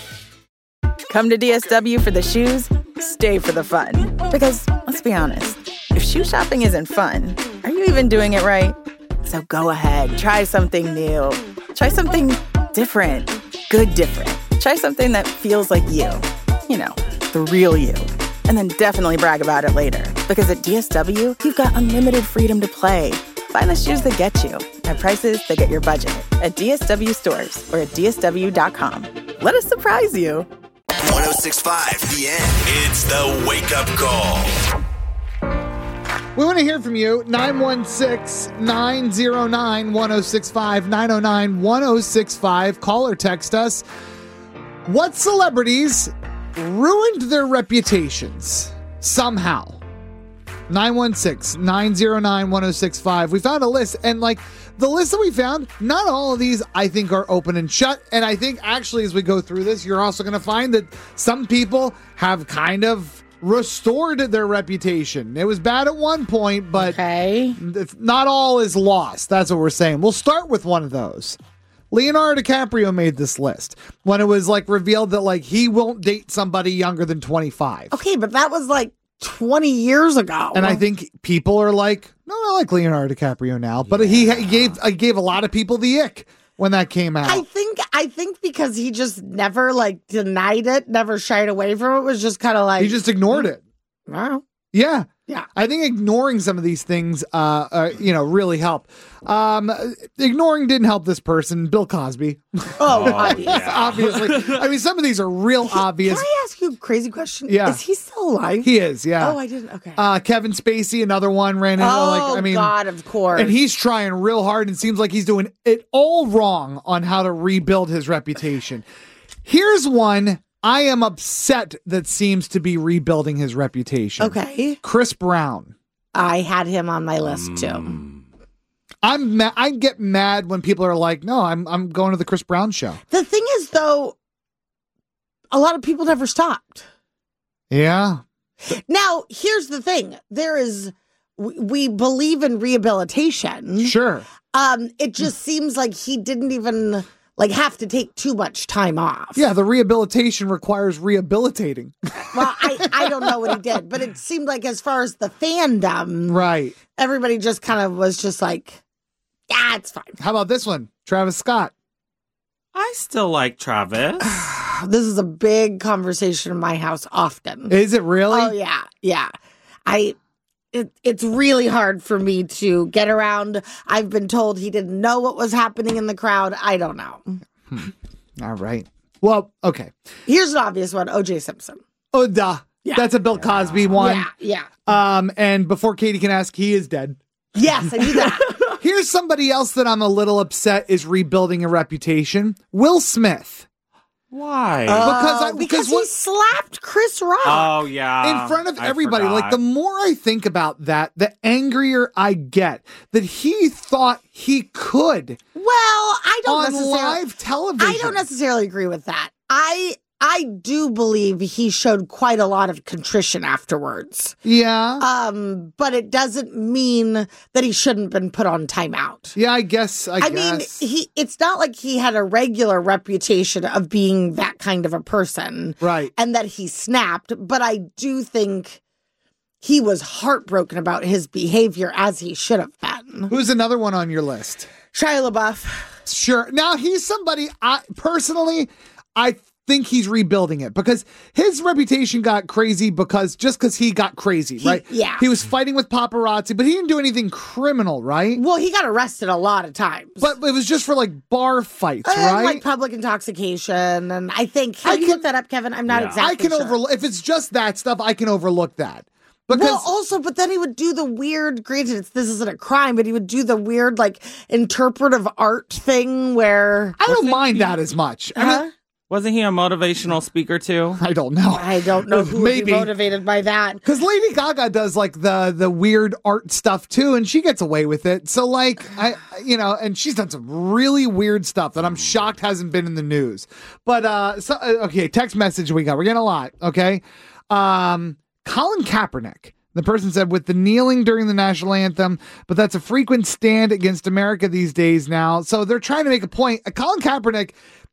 Come to DSW for the shoes, stay for the fun. Because, let's be honest, if shoe shopping isn't fun, are you even doing it right? So go ahead, try something new. Try something different. Good different. Try something that feels like you. You know, the real you. And then definitely brag about it later. Because at DSW, you've got unlimited freedom to play. Find the shoes that get you at prices that get your budget at DSW stores or at DSW.com. Let us surprise you. 106.5 The End. It's the wake-up call. We want to hear from you. 916-909-1065, 909-1065. Call or text us. What celebrities ruined their reputations somehow? 916-909-1065. We found a list, and the list that we found, not all of these I think are open and shut. And I think actually as we go through this, you're also going to find that some people have kind of restored their reputation. It was bad at one point, but not all is lost. That's what we're saying. We'll start with one of those. Leonardo DiCaprio made this list when it was revealed that he won't date somebody younger than 25. Okay, but that was 20 years ago. And I think people are no, I like Leonardo DiCaprio now. But he gave a lot of people the ick when that came out. I think because he just never denied it, never shied away from it, was just kind of he just ignored it. Wow. Yeah. Yeah. I think ignoring some of these things, really help. Ignoring didn't help this person, Bill Cosby. Oh, obviously. Obviously. I mean, some of these are real obvious. Can I ask you a crazy question? Yeah. Is he still alive? He is, yeah. Oh, I didn't. Okay. Kevin Spacey, another one, ran into God, of course. And he's trying real hard and seems like he's doing it all wrong on how to rebuild his reputation. Here's one I am upset that seems to be rebuilding his reputation. Okay. Chris Brown. I had him on my list too. I get mad when people are like, no, I'm going to the Chris Brown show. The thing is, though, a lot of people never stopped. Yeah. Now, here's the thing. We believe in rehabilitation. Sure. It just seems like he didn't even have to take too much time off. Yeah, the rehabilitation requires rehabilitating. Well, I don't know what he did, but it seemed like as far as the fandom, Right. everybody just kind of was just like, yeah, it's fine. How about this one? Travis Scott. I still like Travis. This is a big conversation in my house often. Is it really? Oh, yeah. Yeah. It's really hard for me to get around. I've been told he didn't know what was happening in the crowd. I don't know. All right. Well, okay. Here's an obvious one. O.J. Simpson. Oh, duh. Yeah. That's a Bill Cosby one. Yeah. And before Katie can ask, he is dead. Yes, I knew that. Here's somebody else that I'm a little upset is rebuilding a reputation. Will Smith. Why? Because he slapped Chris Rock. Oh, yeah. In front of I everybody. forgot. Like, the more I think about that, the angrier I get that he thought he could. Well, I don't on necessarily live television. I don't necessarily agree with that. I do believe he showed quite a lot of contrition afterwards. Yeah. But it doesn't mean that he shouldn't have been put on timeout. Yeah, I guess. I guess. mean, it's not like he had a regular reputation of being that kind of a person. Right. And that he snapped, but I do think he was heartbroken about his behavior, as he should have been. Who's another one on your list? Shia LaBeouf. Sure. Now, he's somebody, I think he's rebuilding it because his reputation got crazy because he got crazy, right? Yeah. He was fighting with paparazzi, but he didn't do anything criminal, right? Well, he got arrested a lot of times. But it was just for like bar fights, right? Like public intoxication. And I think, can you look that up, Kevin? I'm not exactly I can sure. overlook, if it's just that stuff, I can overlook that. Because but then he would do the weird, granted, this isn't a crime, but he would do the weird, like, interpretive art thing where... I don't mind that as much. Wasn't he a motivational speaker too? I don't know. I don't know who would be motivated by that. Because Lady Gaga does like the weird art stuff too, and she gets away with it. So like and she's done some really weird stuff that I'm shocked hasn't been in the news. But okay, text message we're getting a lot. Okay, Colin Kaepernick. The person said, with the kneeling during the national anthem, but that's a frequent stand against America these days now. So they're trying to make a point. Colin Kaepernick.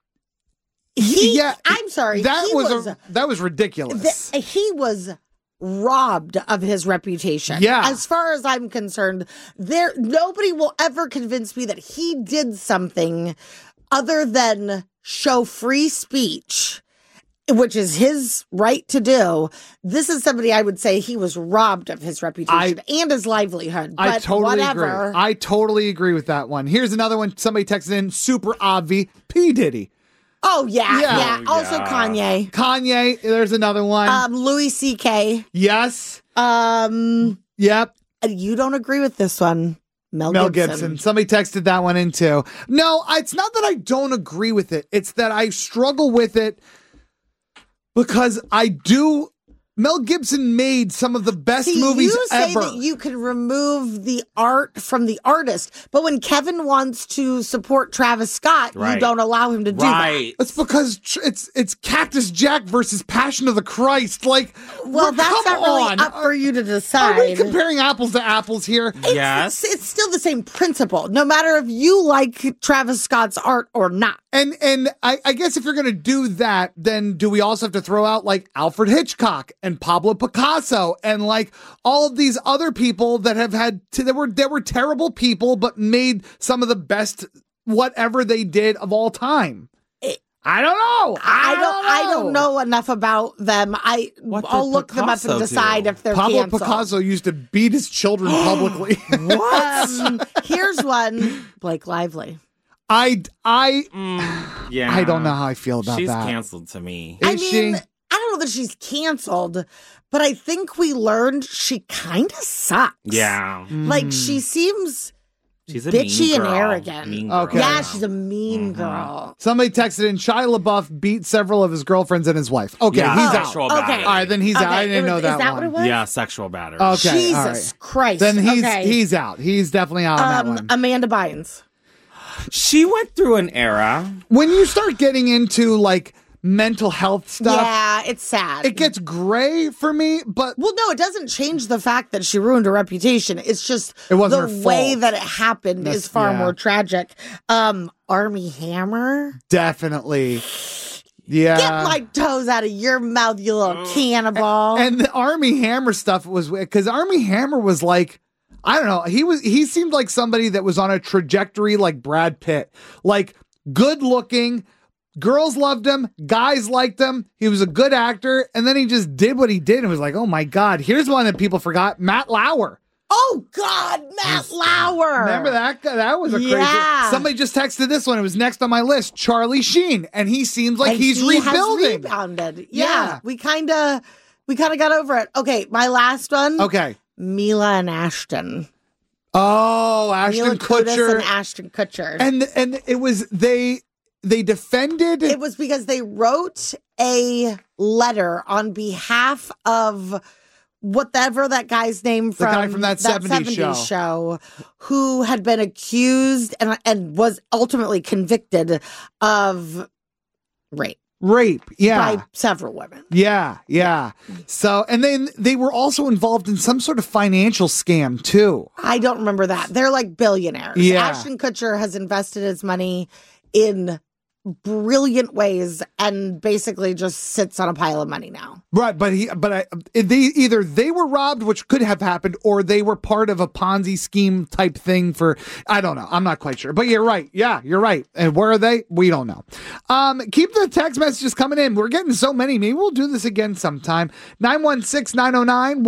I'm sorry. That was ridiculous. He was robbed of his reputation. Yeah. As far as I'm concerned, nobody will ever convince me that he did something other than show free speech, which is his right to do. This is somebody I would say he was robbed of his reputation and his livelihood. But I totally agree. whatever. I totally agree with that one. Here's another one. Somebody texted in, super obvi, P. Diddy. Oh, yeah. Also Kanye. There's another one. Louis C.K. Yes. Yep. You don't agree with this one. Mel Gibson. Somebody texted that one in too. No, it's not that I don't agree with it. It's that I struggle with it because Mel Gibson made some of the best movies ever. You say that you can remove the art from the artist, but when Kevin wants to support Travis Scott, you don't allow him to do that. It's because it's Cactus Jack versus Passion of the Christ. Like, well, that's not really up for you to decide. Are we comparing apples to apples here? Yes. It's still the same principle, no matter if you like Travis Scott's art or not. And I guess if you're going to do that, then do we also have to throw out like Alfred Hitchcock and Pablo Picasso and like all of these other people that have there were terrible people, but made some of the best whatever they did of all time. I don't know. I don't know enough about them. I'll look them up and decide if they're Pablo canceled. Picasso used to beat his children publicly. What? Here's one. Blake Lively. I Yeah. don't know how I feel about She's that. She's canceled to me. I mean, I don't know that she's canceled, but I think we learned she kind of sucks. Yeah. Like, she seems she's a bitchy mean and girl. arrogant. Mean girl. Okay. Yeah, she's a mean girl. Somebody texted in, Shia LaBeouf beat several of his girlfriends and his wife. Okay, Yeah, he's sexual out. battery. Okay. All right, then he's out. I didn't know that Is that one. what it was? Yeah, sexual battery. Okay, Jesus all right. Christ. Then Okay. he's out. He's definitely out on that one. Amanda Bynes. She went through an era. When you start getting into like mental health stuff, Yeah, it's sad. it gets gray for me, but Well, no, it doesn't change the fact that she ruined her reputation. It's just It wasn't the her way fault. that it happened is far more tragic. Armie Hammer. definitely. Yeah. Get my toes out of your mouth, you little cannibal. And the Army Hammer stuff was because Army Hammer was like, I don't know. He seemed like somebody that was on a trajectory like Brad Pitt, like good looking. Girls loved him. Guys liked him. He was a good actor. And then he just did what he did. And it was like, oh my God. Here's one that people forgot. Matt Lauer. Oh God, Matt Lauer. Remember that guy? That was a crazy. Somebody just texted this one. It was next on my list. Charlie Sheen. And he seems like he's rebuilding. Has rebounded. Yeah. We kind of got over it. Okay. My last one. Okay. Mila and Ashton. Oh, Ashton Mila Kutcher. Kunis and Ashton Kutcher. And it was, they defended. It was because they wrote a letter on behalf of whatever that guy's name from, the guy from that 70s show who had been accused and was ultimately convicted of rape. Yeah. By several women. Yeah. So, and then they were also involved in some sort of financial scam too. I don't remember that. They're like billionaires. Yeah. Ashton Kutcher has invested his money in brilliant ways and basically just sits on a pile of money now. Right, they were robbed, which could have happened, or they were part of a Ponzi scheme type thing for, I don't know. I'm not quite sure, but you're right. Yeah, you're right. And where are they? We don't know. Keep the text messages coming in. We're getting so many. Maybe we'll do this again sometime. 916-909-1065.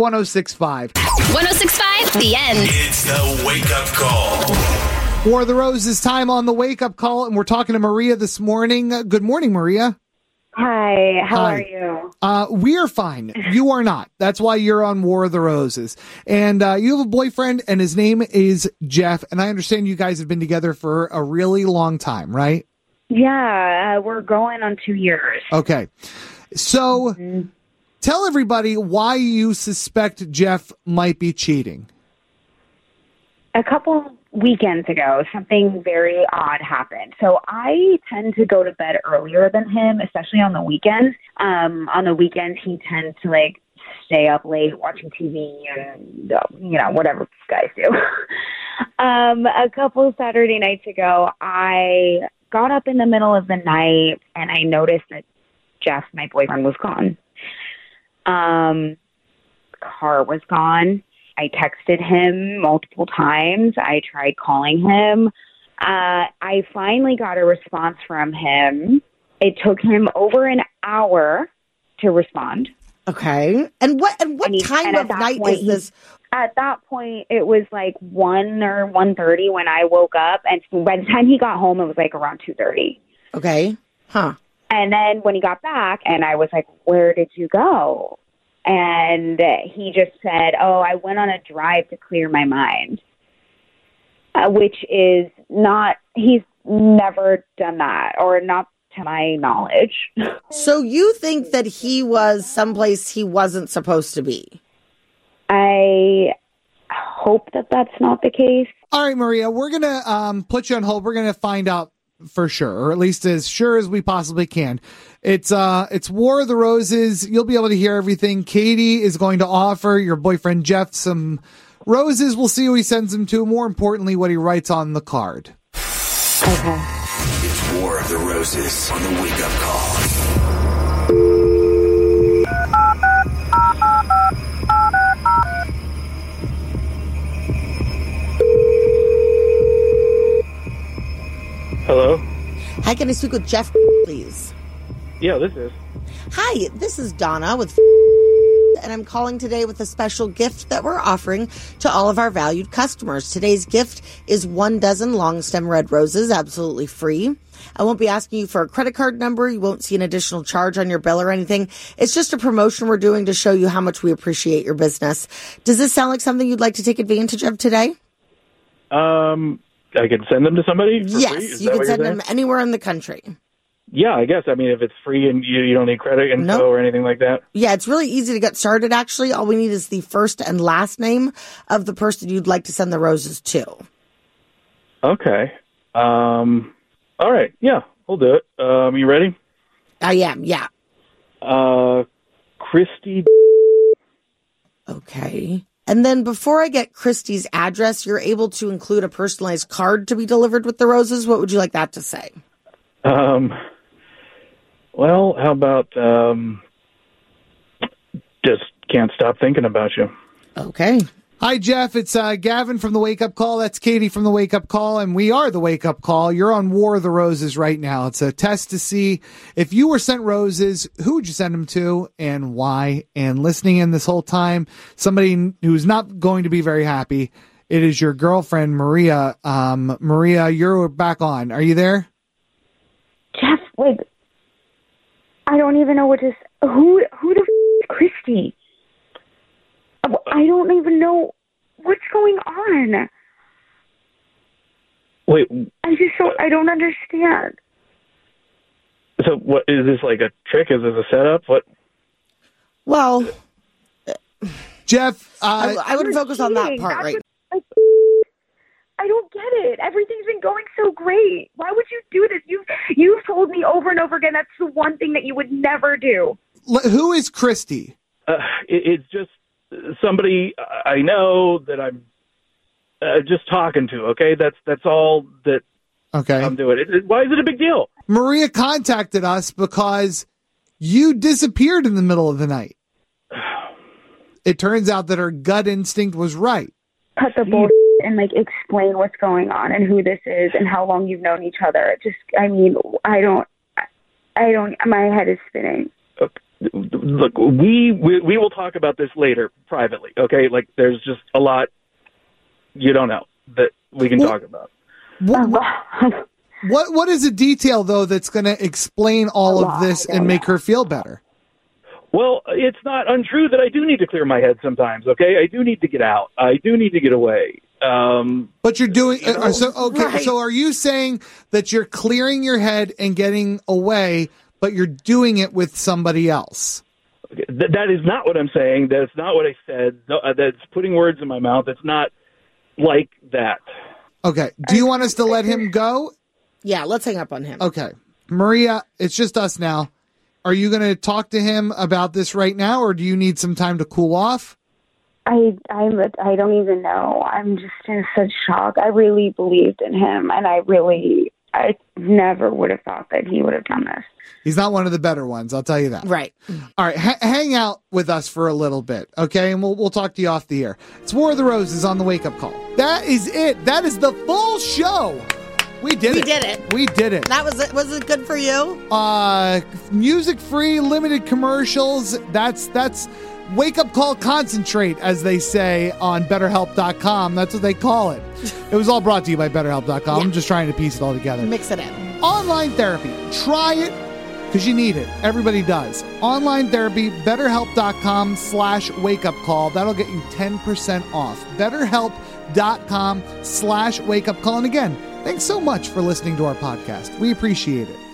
1065, The End. It's the Wake Up Call. War of the Roses time on the Wake Up Call, and we're talking to Maria this morning. Good morning, Maria. Hi, how are you? We are fine. You are not. That's why you're on War of the Roses. And you have a boyfriend, and his name is Jeff, and I understand you guys have been together for a really long time, right? Yeah, we're going on 2 years. Okay. So tell everybody why you suspect Jeff might be cheating. A couple weekends ago, something very odd happened. So I tend to go to bed earlier than him, especially on the weekends. On the weekends, he tends to like stay up late watching TV and, whatever guys do. A couple Saturday nights ago, I got up in the middle of the night and I noticed that Jeff, my boyfriend, was gone. Car was gone. I texted him multiple times. I tried calling him. I finally got a response from him. It took him over an hour to respond. Okay. And what time of night is this? At that point, it was like 1 or 1:30 when I woke up. And by the time he got home, it was like around 2:30. Okay. Huh. And then when he got back, and I was like, where did you go? And he just said, I went on a drive to clear my mind, which is not, he's never done that, or not to my knowledge. So you think that he was someplace he wasn't supposed to be? I hope that that's not the case. All right, Maria, we're going to put you on hold. We're going to find out for sure, or at least as sure as we possibly can. It's War of the Roses. You'll be able to hear everything. Katie is going to offer your boyfriend Jeff some roses. We'll see who he sends them to. More importantly, what he writes on the card. Okay. It's War of the Roses on the Wake Up Call. Hello? Hi, can I speak with Jeff, please? Yeah, this is. Hi, this is Donna with and I'm calling today with a special gift that we're offering to all of our valued customers. Today's gift is 1 dozen long stem red roses, absolutely free. I won't be asking you for a credit card number. You won't see an additional charge on your bill or anything. It's just a promotion we're doing to show you how much we appreciate your business. Does this sound like something you'd like to take advantage of today? I could send them to somebody for yes, free? Is you that can what send you're them anywhere in the country. Yeah, I guess. I mean, if it's free and you don't need credit info or anything like that. Yeah, it's really easy to get started, actually. All we need is the first and last name of the person you'd like to send the roses to. Okay. All right. Yeah, we'll do it. You ready? I am, yeah. Christy. Okay. And then before I get Christy's address, you're able to include a personalized card to be delivered with the roses. What would you like that to say? Well, how about just can't stop thinking about you. Okay. Hi, Jeff. It's Gavin from the Wake Up Call. That's Katie from the Wake Up Call, and we are the Wake Up Call. You're on War of the Roses right now. It's a test to see if you were sent roses, who would you send them to and why? And listening in this whole time, somebody who's not going to be very happy. It is your girlfriend, Maria. Maria, you're back on. Are you there? Jeff, like, I don't even know what to. Who the is Christy? I don't even know what's going on. Wait. I don't understand. So what, is this like a trick? Is this a setup? What? Well, Jeff, I would focus on that part, right? I don't get it. Everything's been going so great. Why would you do this? You've told me over and over again that's the one thing that you would never do. Who is Christy? It's just somebody I know that I'm just talking to. Okay, that's all that. Okay, I'm doing. Why is it a big deal? Maria contacted us because you disappeared in the middle of the night. It turns out that her gut instinct was right. Cut the bullshit and explain what's going on and who this is and how long you've known each other. I don't. My head is spinning. Look, we will talk about this later privately. Okay, there's just a lot you don't know that we can talk about. What is a detail though that's going to explain all of this and make her feel better? Well, it's not untrue that I do need to clear my head sometimes, okay? I do need to get out. I do need to get away. But you're doing... So are you saying that you're clearing your head and getting away, but you're doing it with somebody else? Okay, that is not what I'm saying. That's not what I said. No, that's putting words in my mouth. It's not like that. Okay. Do you want us to let him go? Yeah, let's hang up on him. Okay. Maria, it's just us now. Are you going to talk to him about this right now, or do you need some time to cool off? I don't even know. I'm just in such shock. I really believed in him, and I never would have thought that he would have done this. He's not one of the better ones, I'll tell you that. Right. All right, hang out with us for a little bit, okay? And we'll talk to you off the air. It's War of the Roses on the Wake Up Call. That is it. That is the full show. We did it. We did it. That was it. Was it good for you? Music free, limited commercials. That's Wake Up Call Concentrate, as they say on BetterHelp.com. That's what they call it. It was all brought to you by BetterHelp.com. Yeah. I'm just trying to piece it all together. Mix it in. Online therapy. Try it because you need it. Everybody does. Online therapy, BetterHelp.com/wakeupcall. That'll get you 10% off. BetterHelp.com/wakeupcall. And again, thanks so much for listening to our podcast. We appreciate it.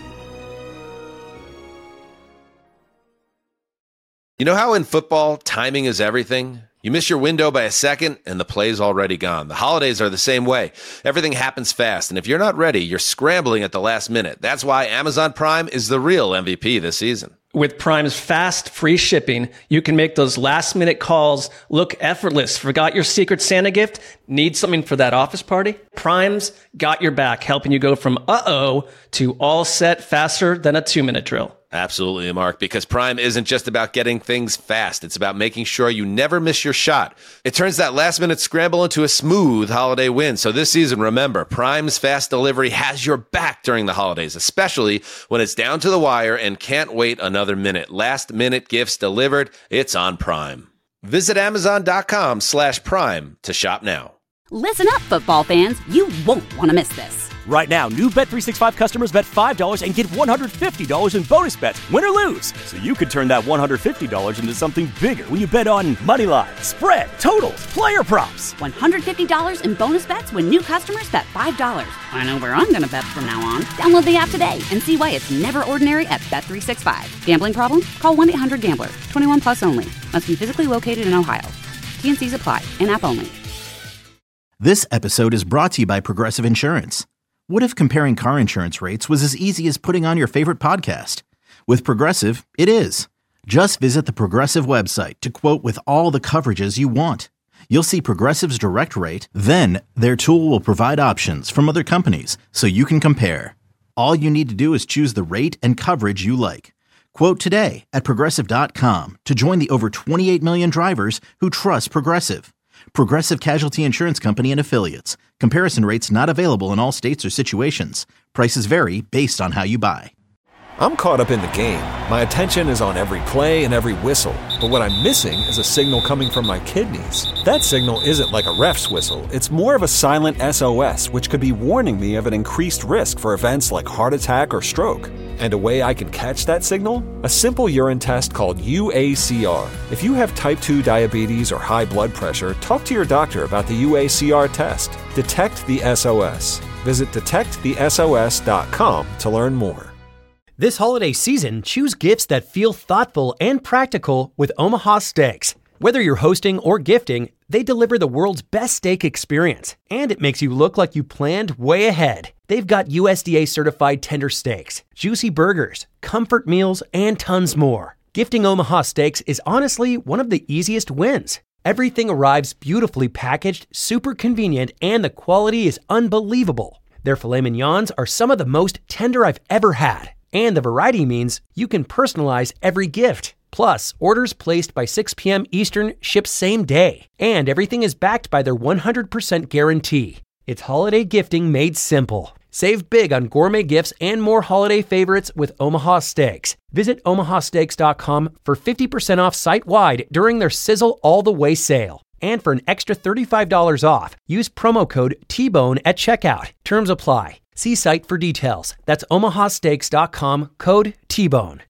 You know how in football, timing is everything? You miss your window by a second, and the play's already gone. The holidays are the same way. Everything happens fast, and if you're not ready, you're scrambling at the last minute. That's why Amazon Prime is the real MVP this season. With Prime's fast, free shipping, you can make those last-minute calls look effortless. Forgot your Secret Santa gift? Need something for that office party? Prime's got your back, helping you go from uh-oh to all set faster than a 2-minute drill. Absolutely, Mark, because Prime isn't just about getting things fast. It's about making sure you never miss your shot. It turns that last-minute scramble into a smooth holiday win. So this season, remember, Prime's fast delivery has your back during the holidays, especially when it's down to the wire and can't wait another minute. Last-minute gifts delivered. It's on Prime. Visit Amazon.com/Prime to shop now. Listen up, football fans. You won't want to miss this. Right now, new Bet365 customers bet $5 and get $150 in bonus bets, win or lose. So you could turn that $150 into something bigger when you bet on moneyline, spread, totals, player props. $150 in bonus bets when new customers bet $5. I know where I'm going to bet from now on. Download the app today and see why it's never ordinary at Bet365. Gambling problem? Call 1-800-GAMBLER. 21 plus only. Must be physically located in Ohio. T&Cs apply. In-app only. This episode is brought to you by Progressive Insurance. What if comparing car insurance rates was as easy as putting on your favorite podcast? With Progressive, it is. Just visit the Progressive website to quote with all the coverages you want. You'll see Progressive's direct rate, then their tool will provide options from other companies so you can compare. All you need to do is choose the rate and coverage you like. Quote today at Progressive.com to join the over 28 million drivers who trust Progressive. Progressive Casualty Insurance Company and Affiliates. Comparison rates not available in all states or situations. Prices vary based on how you buy. I'm caught up in the game. My attention is on every play and every whistle. But what I'm missing is a signal coming from my kidneys. That signal isn't like a ref's whistle. It's more of a silent SOS, which could be warning me of an increased risk for events like heart attack or stroke. And a way I can catch that signal? A simple urine test called UACR. If you have type 2 diabetes or high blood pressure, talk to your doctor about the UACR test. Detect the SOS. Visit detectthesos.com to learn more. This holiday season, choose gifts that feel thoughtful and practical with Omaha Steaks. Whether you're hosting or gifting, they deliver the world's best steak experience, and it makes you look like you planned way ahead. They've got USDA certified tender steaks, juicy burgers, comfort meals, and tons more. Gifting Omaha Steaks is honestly one of the easiest wins. Everything arrives beautifully packaged, super convenient, and the quality is unbelievable. Their filet mignons are some of the most tender I've ever had. And the variety means you can personalize every gift. Plus, orders placed by 6 p.m. Eastern ship same day. And everything is backed by their 100% guarantee. It's holiday gifting made simple. Save big on gourmet gifts and more holiday favorites with Omaha Steaks. Visit omahasteaks.com for 50% off site-wide during their Sizzle All the Way sale. And for an extra $35 off, use promo code TBONE at checkout. Terms apply. See site for details. That's omahasteaks.com, code TBONE.